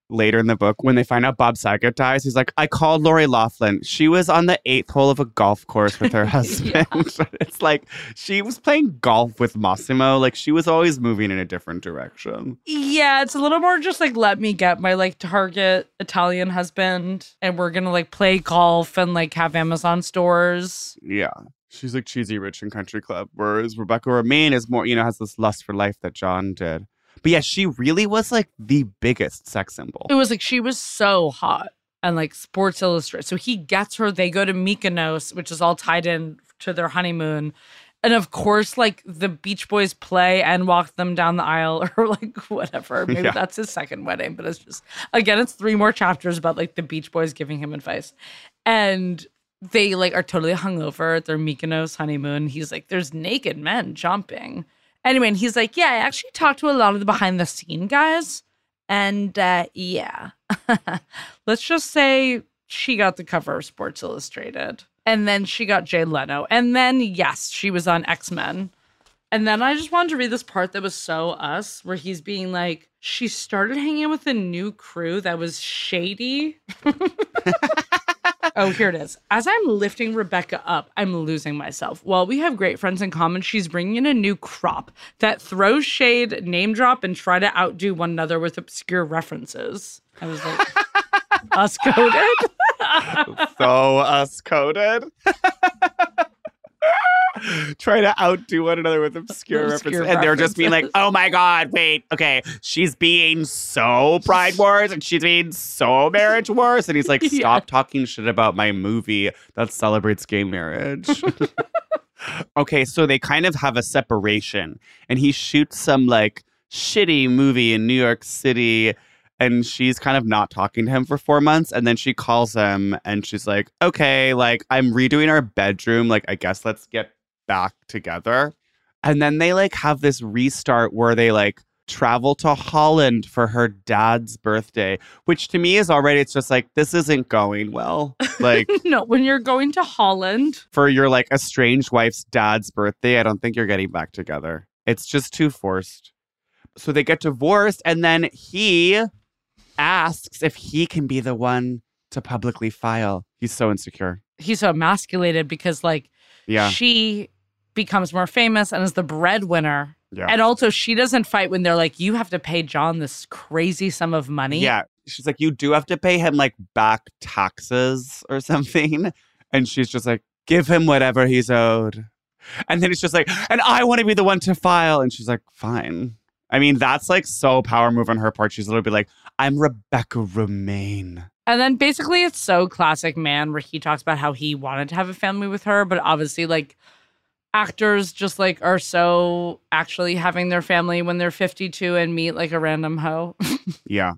later in the book, when they find out Bob Saget dies, he's like, I called Lori Loughlin. She was on the 8th hole of a golf course with her husband. It's like she was playing golf with Massimo. Like she was always moving in a different direction. Yeah, it's a little more just like, let me get my like Target Italian husband and we're going to like play golf and like have Amazon stores. Yeah. She's like cheesy rich and country club, whereas Rebecca Romijn is more, has this lust for life that John did. But yeah, she really was like the biggest sex symbol. It was like she was so hot and like Sports Illustrated. So he gets her, they go to Mykonos, which is all tied in to their honeymoon. And of course, like the Beach Boys play and walk them down the aisle or like whatever. Maybe that's his second wedding. But it's just, again, it's 3 more chapters about like the Beach Boys giving him advice. And they like are totally hungover at their Mykonos honeymoon. He's like, there's naked men jumping. Anyway, and he's like, yeah, I actually talked to a lot of the behind the scene guys. And yeah, let's just say she got the cover of Sports Illustrated. And then she got Jay Leno. And then, yes, she was on X-Men. And then I just wanted to read this part that was so us, where he's being like, she started hanging out with a new crew that was shady. Oh, here it is. As I'm lifting Rebecca up, I'm losing myself. While we have great friends in common, she's bringing in a new crop that throws shade, name drop, and try to outdo one another with obscure references. I was like, us coded? So us coded. Try to outdo one another with obscure references. And they're just being like, oh my God, wait, okay, she's being so Pride Wars and she's being so Marriage Wars. And he's like, stop talking shit about my movie that celebrates gay marriage. Okay, so they kind of have a separation. And he shoots some like shitty movie in New York City. And she's kind of not talking to him for 4 months. And then she calls him and she's like, okay, like I'm redoing our bedroom. Like, I guess let's get back together. And then they like have this restart where they like travel to Holland for her dad's birthday, which to me is already, it's just like, this isn't going well. Like, no, when you're going to Holland for your like estranged wife's dad's birthday, I don't think you're getting back together. It's just too forced. So they get divorced and then he asks if he can be the one to publicly file. He's so insecure. He's so emasculated because like she becomes more famous and is the breadwinner. Yeah. And also she doesn't fight when they're like, you have to pay John this crazy sum of money. Yeah. She's like, you do have to pay him like back taxes or something. And she's just like, give him whatever he's owed. And then it's just like, and I want to be the one to file. And she's like, fine. I mean, that's like so power move on her part. She's literally like, I'm Rebecca Romijn. And then basically it's so classic man where he talks about how he wanted to have a family with her, but obviously like actors just like are so actually having their family when they're 52 and meet like a random hoe. Yeah.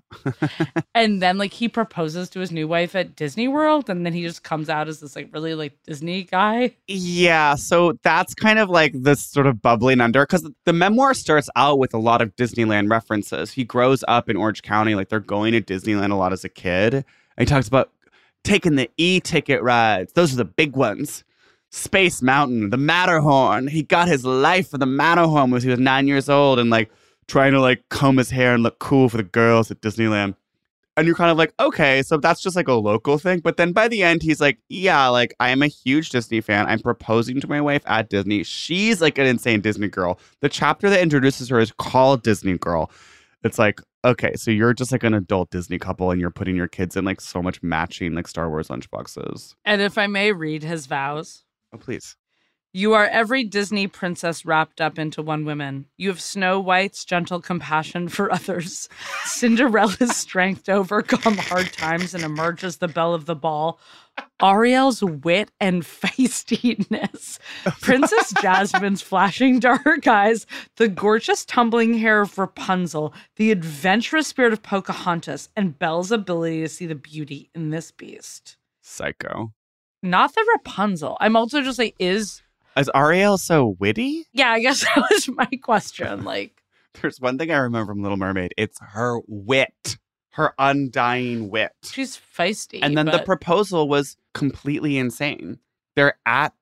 And then like he proposes to his new wife at Disney World and then he just comes out as this like really like Disney guy. Yeah. So that's kind of like this sort of bubbling under because the memoir starts out with a lot of Disneyland references. He grows up in Orange County. Like they're going to Disneyland a lot as a kid. And he talks about taking the e-ticket rides. Those are the big ones. Space Mountain, the Matterhorn. He got his life for the Matterhorn when he was 9 years old and like trying to like comb his hair and look cool for the girls at Disneyland. And you're kind of like, okay, so that's just like a local thing. But then by the end, he's like, yeah, like I am a huge Disney fan. I'm proposing to my wife at Disney. She's like an insane Disney girl. The chapter that introduces her is called Disney Girl. It's like, okay, so you're just like an adult Disney couple and you're putting your kids in like so much matching like Star Wars lunchboxes. And if I may read his vows. Oh, please. You are every Disney princess wrapped up into one woman. You have Snow White's gentle compassion for others, Cinderella's strength to overcome hard times and emerge as the belle of the ball, Ariel's wit and feistiness, Princess Jasmine's flashing dark eyes, the gorgeous tumbling hair of Rapunzel, the adventurous spirit of Pocahontas, and Belle's ability to see the beauty in this beast. Psycho. Not the Rapunzel. I'm also just like, is Ariel so witty? Yeah, I guess that was my question. Like, there's one thing I remember from Little Mermaid. It's her wit, her undying wit. She's feisty. And then the proposal was completely insane. They're at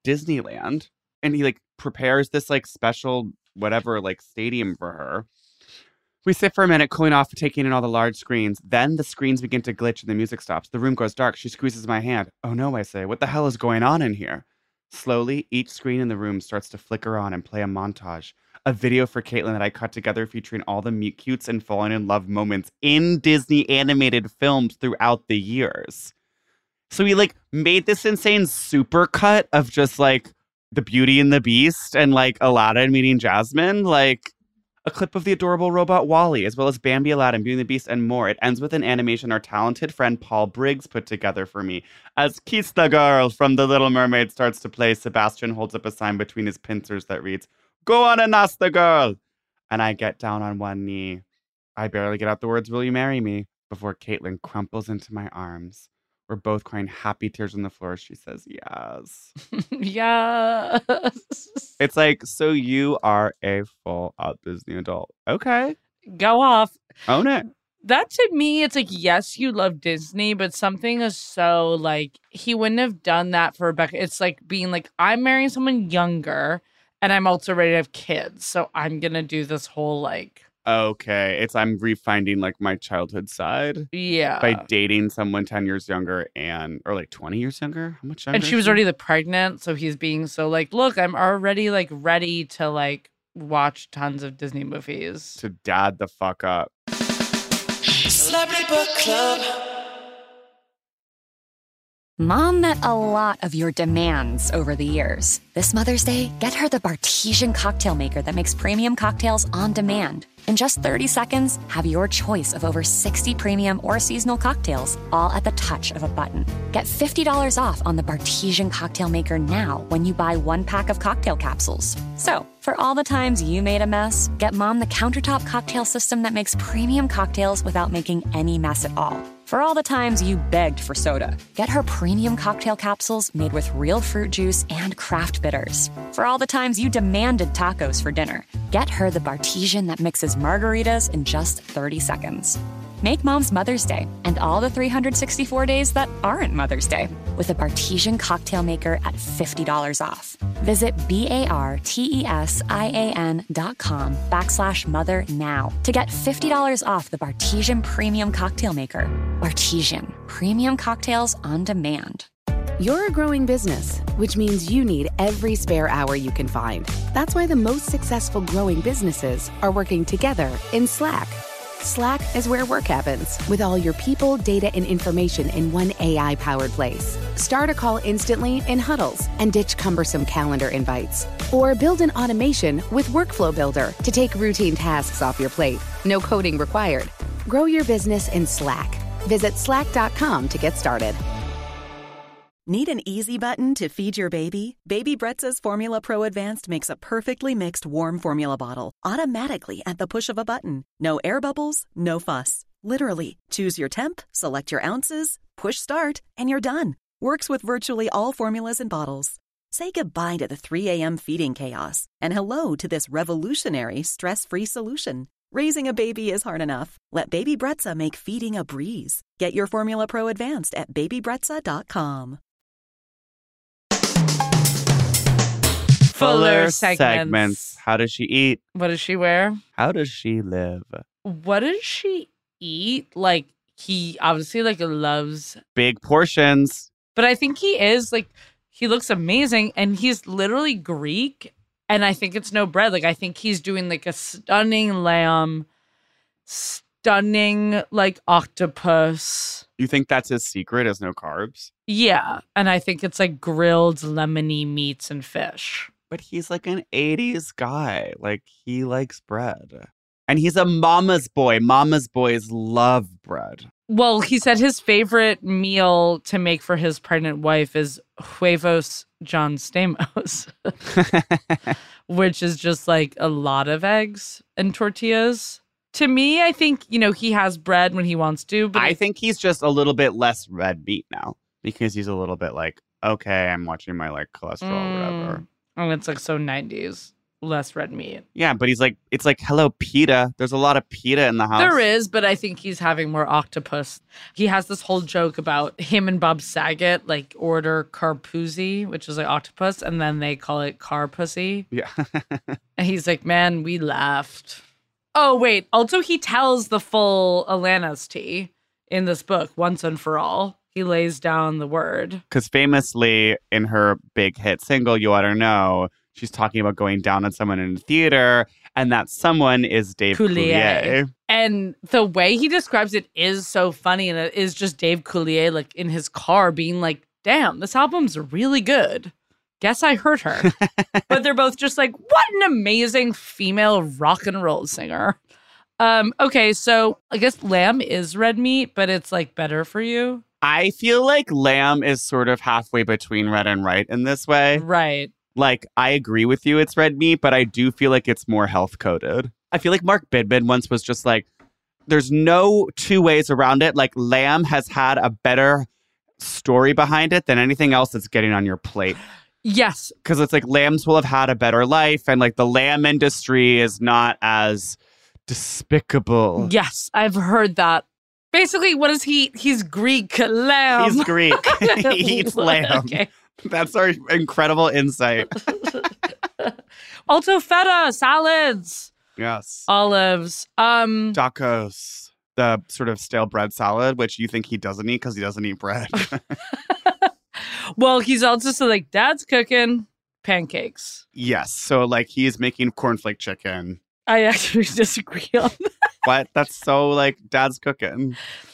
Disneyland and he like prepares this like special whatever like stadium for her. We sit for a minute, cooling off, taking in all the large screens. Then the screens begin to glitch and the music stops. The room goes dark. She squeezes my hand. Oh no, I say. What the hell is going on in here? Slowly, each screen in the room starts to flicker on and play a montage. A video for Caitlin that I cut together featuring all the meet cutes and falling in love moments in Disney animated films throughout the years. So we like made this insane supercut of just like the Beauty and the Beast and like Aladdin meeting Jasmine, like a clip of the adorable robot Wally, as well as Bambi, Aladdin, Beauty and the Beast, and more. It ends with an animation our talented friend Paul Briggs put together for me. As Kiss the Girl from The Little Mermaid starts to play, Sebastian holds up a sign between his pincers that reads, "Go on and ask the girl." And I get down on one knee. I barely get out the words, "Will you marry me?" before Caitlin crumples into my arms. We're both crying happy tears on the floor. She says, yes. Yes. It's like, so you are a full-out Disney adult. Okay. Go off. Own it. That to me, it's like, yes, you love Disney, but something is so like, he wouldn't have done that for Rebecca. It's like being like, I'm marrying someone younger and I'm also ready to have kids. So I'm going to do this whole like. Okay. I'm refinding like my childhood side. Yeah. By dating someone 10 years younger or like 20 years younger. How much younger? And she was already pregnant. So he's being so like, look, I'm already like ready to like watch tons of Disney movies. To dad the fuck up. Celebrity Book Club. Mom met a lot of your demands over the years. This Mother's Day, get her the Bartesian cocktail maker that makes premium cocktails on demand. In just 30 seconds, have your choice of over 60 premium or seasonal cocktails, all at the touch of a button. Get $50 off on the Bartesian cocktail maker now when you buy 1 pack of cocktail capsules. So, for all the times you made a mess, get Mom the countertop cocktail system that makes premium cocktails without making any mess at all. For all the times you begged for soda, get her premium cocktail capsules made with real fruit juice and craft bitters. For all the times you demanded tacos for dinner, get her the Bartesian that mixes margaritas in just 30 seconds. Make Mom's Mother's Day and all the 364 days that aren't Mother's Day with a Bartesian cocktail maker at $50 off. Visit BARTESIAN.com/mother now to get $50 off the Bartesian Premium Cocktail Maker. Bartesian, premium cocktails on demand. You're a growing business, which means you need every spare hour you can find. That's why the most successful growing businesses are working together in Slack. Slack is where work happens, with all your people, data, and information in one AI-powered place. Start a call instantly in huddles and ditch cumbersome calendar invites. Or build an automation with Workflow Builder to take routine tasks off your plate. No coding required. Grow your business in Slack. Visit slack.com to get started. Need an easy button to feed your baby? Baby Brezza's Formula Pro Advanced makes a perfectly mixed warm formula bottle automatically at the push of a button. No air bubbles, no fuss. Literally, choose your temp, select your ounces, push start, and you're done. Works with virtually all formulas and bottles. Say goodbye to the 3 a.m. feeding chaos and hello to this revolutionary stress-free solution. Raising a baby is hard enough. Let Baby Brezza make feeding a breeze. Get your Formula Pro Advanced at babybrezza.com. Fuller segments. How does she eat? What does she wear? How does she live? What does she eat? Like, he obviously like loves big portions. But I think he is like, he looks amazing and he's literally Greek. And I think it's no bread. Like, I think he's doing like a stunning lamb, stunning like octopus. You think that's his secret is no carbs? Yeah. And I think it's like grilled lemony meats and fish. But he's like an 80s guy. Like, he likes bread. And he's a mama's boy. Mama's boys love bread. Well, he said his favorite meal to make for his pregnant wife is huevos John Stamos, which is just like a lot of eggs and tortillas. To me, I think, you know, he has bread when he wants to. But I think he's just a little bit less red meat now because he's a little bit like, okay, I'm watching my like cholesterol or whatever. Oh, it's like so 90s. Less red meat. Yeah, but he's like, it's like, hello, pita. There's a lot of pita in the house. There is, but I think he's having more octopus. He has this whole joke about him and Bob Saget, like, order carpuzzi, which is like octopus, and then they call it car pussy. Yeah. And he's like, man, we laughed. Oh, wait. Also, he tells the full Alanis tea in this book once and for all. He lays down the word. Because famously, in her big hit single, You Oughta Know, she's talking about going down on someone in the theater, and that someone is Dave Coulier. And the way he describes it is so funny, and it is just Dave Coulier, like, in his car being like, damn, this album's really good. Guess I hurt her. But they're both just like, what an amazing female rock and roll singer. Okay, so I guess lamb is red meat, but it's like better for you. I feel like lamb is sort of halfway between red and right in this way. Right. Like, I agree with you, it's red meat, but I do feel like it's more health coded. I feel like Mark Bidman once was just like, there's no two ways around it. Like, lamb has had a better story behind it than anything else that's getting on your plate. Yes. Because it's like lambs will have had a better life, and like the lamb industry is not as despicable. Yes, I've heard that. Basically, what is he? He's Greek lamb. He's Greek. He eats lamb. Okay. That's our incredible insight. Also, feta, salads. Yes. Olives. Tacos. The sort of stale bread salad, which you think he doesn't eat because he doesn't eat bread. Well, he's also so like, Dad's cooking pancakes. Yes. So like he's making cornflake chicken. I actually disagree on that. What? That's so like Dad's cooking.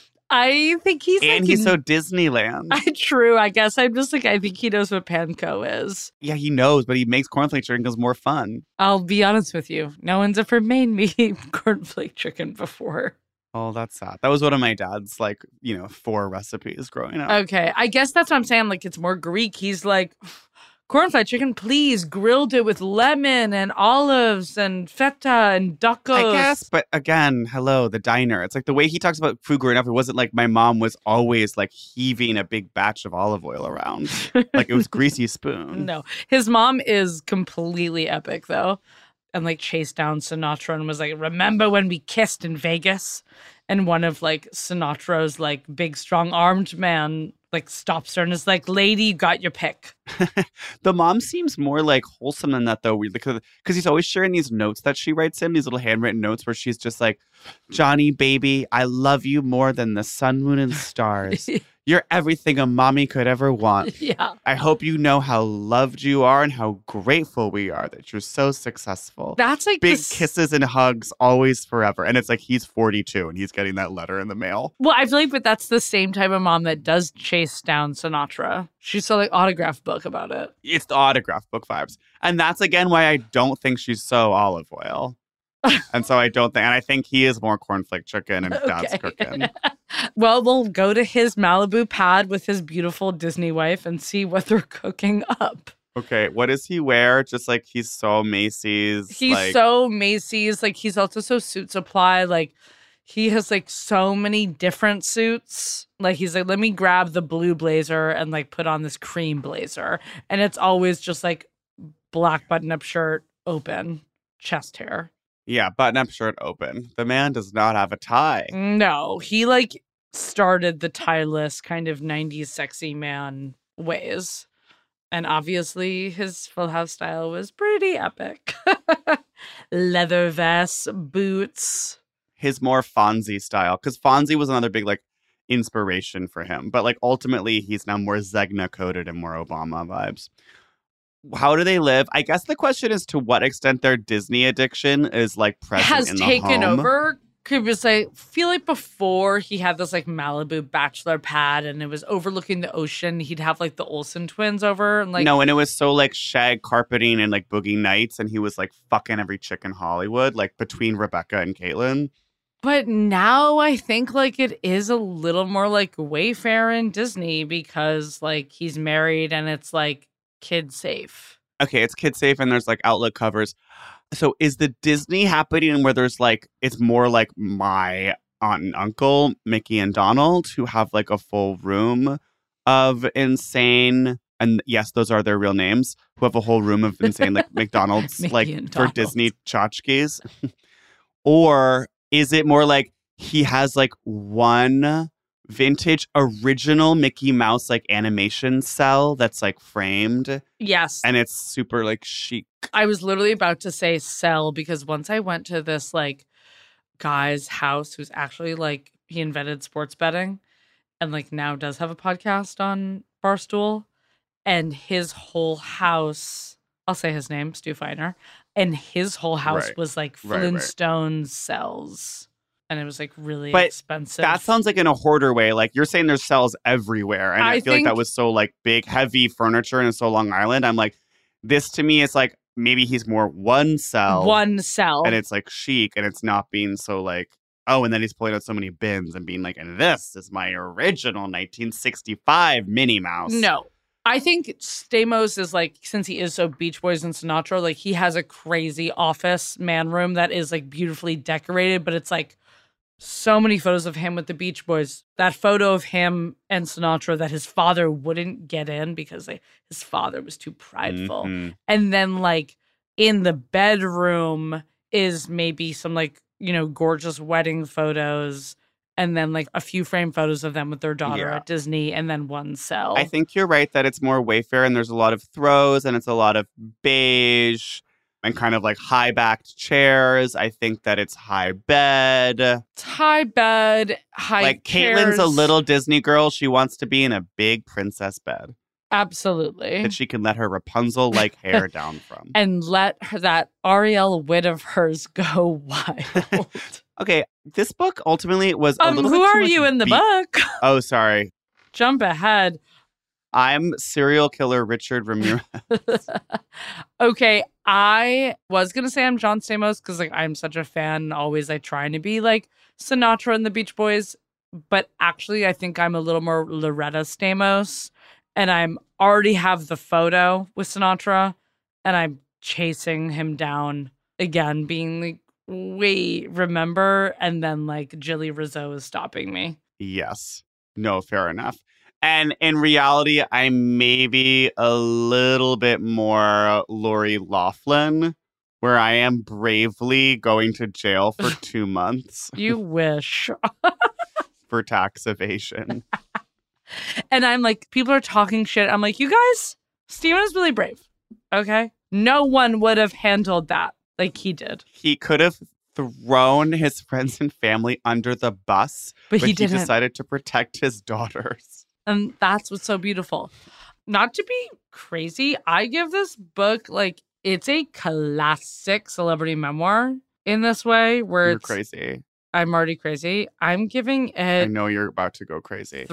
I think he's and like he's so Disneyland. True. I guess I'm just like, I think he knows what panko is. Yeah, he knows, but he makes cornflake chicken because it's more fun. I'll be honest with you. No one's ever made me cornflake chicken before. Oh, that's sad. That was one of my dad's, like, 4 recipes growing up. Okay. I guess that's what I'm saying. Like, it's more Greek. He's like, cornflake chicken, please. Grilled it with lemon and olives and feta and tacos. I guess. But again, hello, the diner. It's like the way he talks about food growing up. It wasn't like my mom was always like heaving a big batch of olive oil around. Like it was greasy spoon. No. His mom is completely epic, though. And like chased down Sinatra and was like, remember when we kissed in Vegas? And one of like Sinatra's like big, strong armed man like stops her and is like, lady, you got your pick. The mom seems more like wholesome than that, though, because he's always sharing these notes that she writes him, these little handwritten notes where she's just like, Johnny, baby, I love you more than the sun, moon, and stars. You're everything a mommy could ever want. Yeah. I hope you know how loved you are and how grateful we are that you're so successful. That's like big kisses and hugs always forever. And it's like he's 42 and he's getting that letter in the mail. Well, I feel like, but that's the same type of mom that does chase down Sinatra. She's so like autograph book about it. It's the autograph book vibes. And that's again why I don't think she's so olive oil. And so I don't think, and I think he is more cornflake chicken and Dad's cooking. Well, we'll go to his Malibu pad with his beautiful Disney wife and see what they're cooking up. Okay, what does he wear? Just like he's so Macy's. He's so Macy's. Like he's also so Suit Supply. Like he has like so many different suits. Like he's like, let me grab the blue blazer and like put on this cream blazer. And it's always just like black button-up shirt, open, chest hair. Yeah, button-up shirt open. The man does not have a tie. No, he like started the tieless kind of 90s sexy man ways. And obviously his Full House style was pretty epic. Leather vest, boots. His more Fonzie style. Because Fonzie was another big like inspiration for him. But like ultimately he's now more Zegna coded and more Obama vibes. How do they live? I guess the question is to what extent their Disney addiction is like present in the home. Has taken over. Because I feel like before he had this like Malibu bachelor pad and it was overlooking the ocean. He'd have like the Olsen twins over and like no, and it was so like shag carpeting and like boogie nights, and he was like fucking every chick in Hollywood, like between Rebecca and Caitlin. But now I think like it is a little more like Wayfair and Disney because like he's married and it's like kid safe. Okay, it's kid safe and there's like outlet covers. So is the Disney happening where there's like, it's more like my aunt and uncle, Mickey and Donald, who have like a full room of insane, and yes, those are their real names, who have a whole room of insane like McDonald's, like for Disney tchotchkes? Or is it more like he has like one vintage original Mickey Mouse like animation cell that's like framed. Yes. And it's super like chic. I was literally about to say cell because once I went to this like guy's house who's actually like he invented sports betting and like now does have a podcast on Barstool, and his whole house, I'll say his name, Stu Feiner, and his whole house was like Flintstones cells. And it was like really expensive. That sounds like in a hoarder way. Like you're saying there's cells everywhere. And I feel like that was so like big, heavy furniture and it's so Long Island. I'm like, this to me is like maybe he's more one cell. One cell. And it's like chic and it's not being so like, oh, and then he's pulling out so many bins and being like, and this is my original 1965 Minnie Mouse. No. I think Stamos is like, since he is so Beach Boys and Sinatra, like he has a crazy office man room that is like beautifully decorated, but it's like so many photos of him with the Beach Boys. That photo of him and Sinatra that his father wouldn't get in because his father was too prideful. Mm-hmm. And then like in the bedroom is maybe some like, you know, gorgeous wedding photos. And then like a few frame photos of them with their daughter at Disney and then one cell. I think you're right that it's more Wayfair and there's a lot of throws and it's a lot of beige and kind of like high-backed chairs. I think that it's high bed. It's high bed, high like chairs. Caitlin's a little Disney girl. She wants to be in a big princess bed. Absolutely. That she can let her Rapunzel-like hair down from. And let that Ariel wit of hers go wild. Okay, this book ultimately was a little bit who too are much you in the book? Oh, sorry. Jump ahead. I'm serial killer Richard Ramirez. Okay, I was going to say I'm John Stamos because like I'm such a fan, always like trying to be like Sinatra and the Beach Boys. But actually, I think I'm a little more Loretta Stamos. And I'm already have the photo with Sinatra. And I'm chasing him down again, being like, wait, remember? And then like Jilly Rizzo is stopping me. Yes. No, fair enough. And in reality, I'm maybe a little bit more Lori Loughlin, where I am bravely going to jail for 2 months. You wish. For tax evasion. And I'm like, people are talking shit. I'm like, you guys, Steven is really brave. Okay? No one would have handled that like he did. He could have thrown his friends and family under the bus, but he didn't. Decided to protect his daughters. And that's what's so beautiful. Not to be crazy, I give this book like it's a classic celebrity memoir in this way where You're crazy. I'm already crazy. I'm giving it I know you're about to go crazy.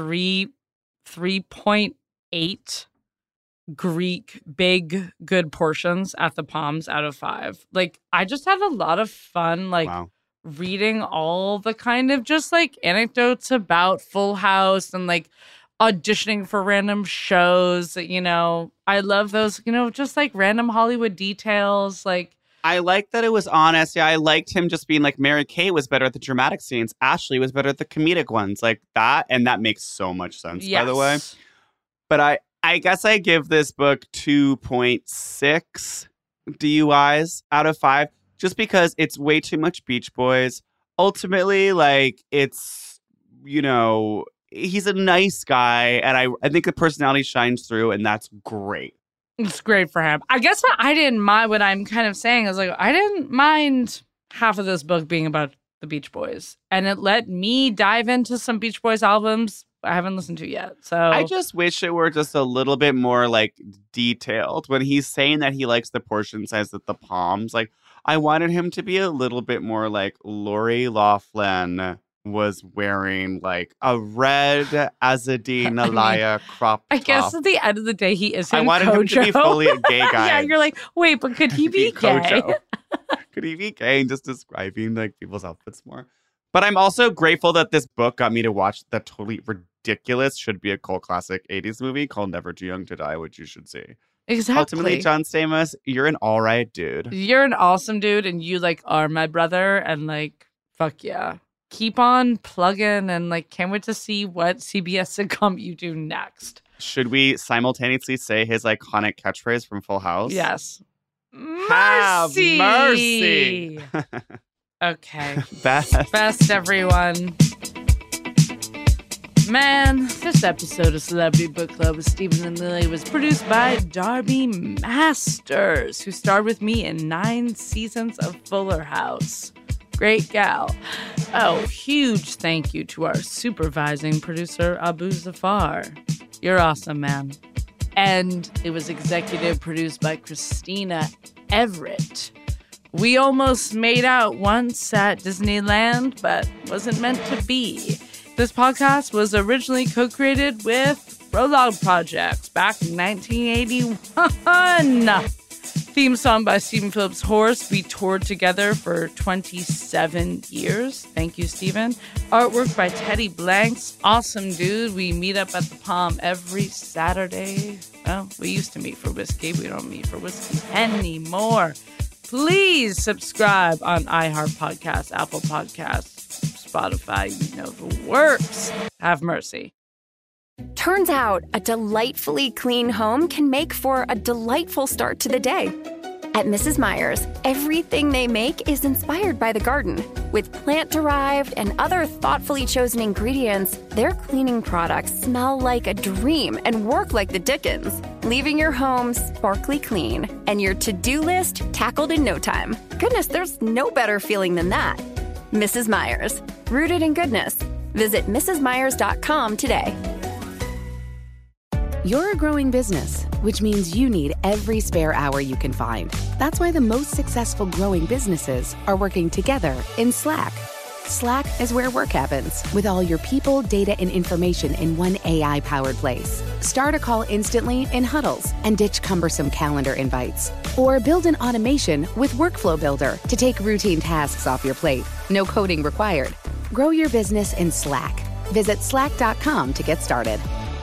3.8 Greek big good portions at the Palms out of 5. Like I just had a lot of fun reading all the kind of just like anecdotes about Full House and like auditioning for random shows. You know, I love those, you know, just like random Hollywood details. Like I like that it was honest. Yeah, I liked him just being like Mary Kate was better at the dramatic scenes. Ashley was better at the comedic ones, like that. And that makes so much sense, by the way. But I guess I give this book 2.6 DUIs out of 5, just because it's way too much Beach Boys. Ultimately, like it's, you know, he's a nice guy. And I think the personality shines through, and that's great. It's great for him. I guess what I didn't mind, what I'm kind of saying is like, I didn't mind half of this book being about the Beach Boys. And it let me dive into some Beach Boys albums I haven't listened to yet. So I just wish it were just a little bit more like detailed. When he's saying that he likes the portion size at the Palms, like I wanted him to be a little bit more like Lori Loughlin was wearing like a red Azadine Alaya crop top. I guess at the end of the day, he isn't I wanted Kojo. him to be fully a gay guy. Yeah, you're like, wait, but could he be gay? Could he be gay and just describing like people's outfits more? But I'm also grateful that this book got me to watch the totally ridiculous, should be a cult classic 80s movie called Never Too Young to Die, which you should see. Exactly. Ultimately, John Stamos, you're an all right dude. You're an awesome dude, and you like are my brother, and like, fuck yeah. Keep on plugging, and like, can't wait to see what CBS sitcom you do next. Should we simultaneously say his iconic catchphrase from Full House? Yes. Mercy! Have mercy! Okay. Best, everyone. Man, this episode of Celebrity Book Club with Stephen and Lily was produced by Darby Masters, who starred with me in 9 seasons of Fuller House. Great gal. Oh, huge thank you to our supervising producer, Abu Zafar. You're awesome, man. And it was executive produced by Christina Everett. We almost made out once at Disneyland, but wasn't meant to be. This podcast was originally co-created with Prologue Projects back in 1981. Theme song by Stephen Phillips Horst. We toured together for 27 years. Thank you, Stephen. Artwork by Teddy Blanks. Awesome dude. We meet up at the Palm every Saturday. Well, we used to meet for whiskey. We don't meet for whiskey anymore. Please subscribe on iHeart Podcasts, Apple Podcasts, Spotify. You know the works. Have mercy. Turns out a delightfully clean home can make for a delightful start to the day. At Mrs. Meyer's, everything they make is inspired by the garden. With plant-derived and other thoughtfully chosen ingredients, their cleaning products smell like a dream and work like the Dickens, leaving your home sparkly clean and your to-do list tackled in no time. Goodness, there's no better feeling than that. Mrs. Meyer's, rooted in goodness. Visit mrsmeyers.com today. You're a growing business, which means you need every spare hour you can find. That's why the most successful growing businesses are working together in Slack. Slack is where work happens, with all your people, data, and information in one AI-powered place. Start a call instantly in huddles and ditch cumbersome calendar invites. Or build an automation with Workflow Builder to take routine tasks off your plate. No coding required. Grow your business in Slack. Visit slack.com to get started.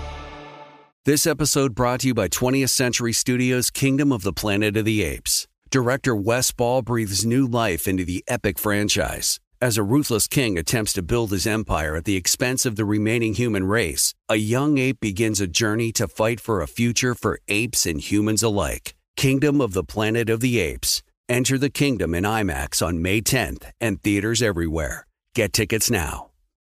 This episode brought to you by 20th Century Studios' Kingdom of the Planet of the Apes. Director Wes Ball breathes new life into the epic franchise. As a ruthless king attempts to build his empire at the expense of the remaining human race, a young ape begins a journey to fight for a future for apes and humans alike. Kingdom of the Planet of the Apes. Enter the kingdom in IMAX on May 10th and theaters everywhere. Get tickets now.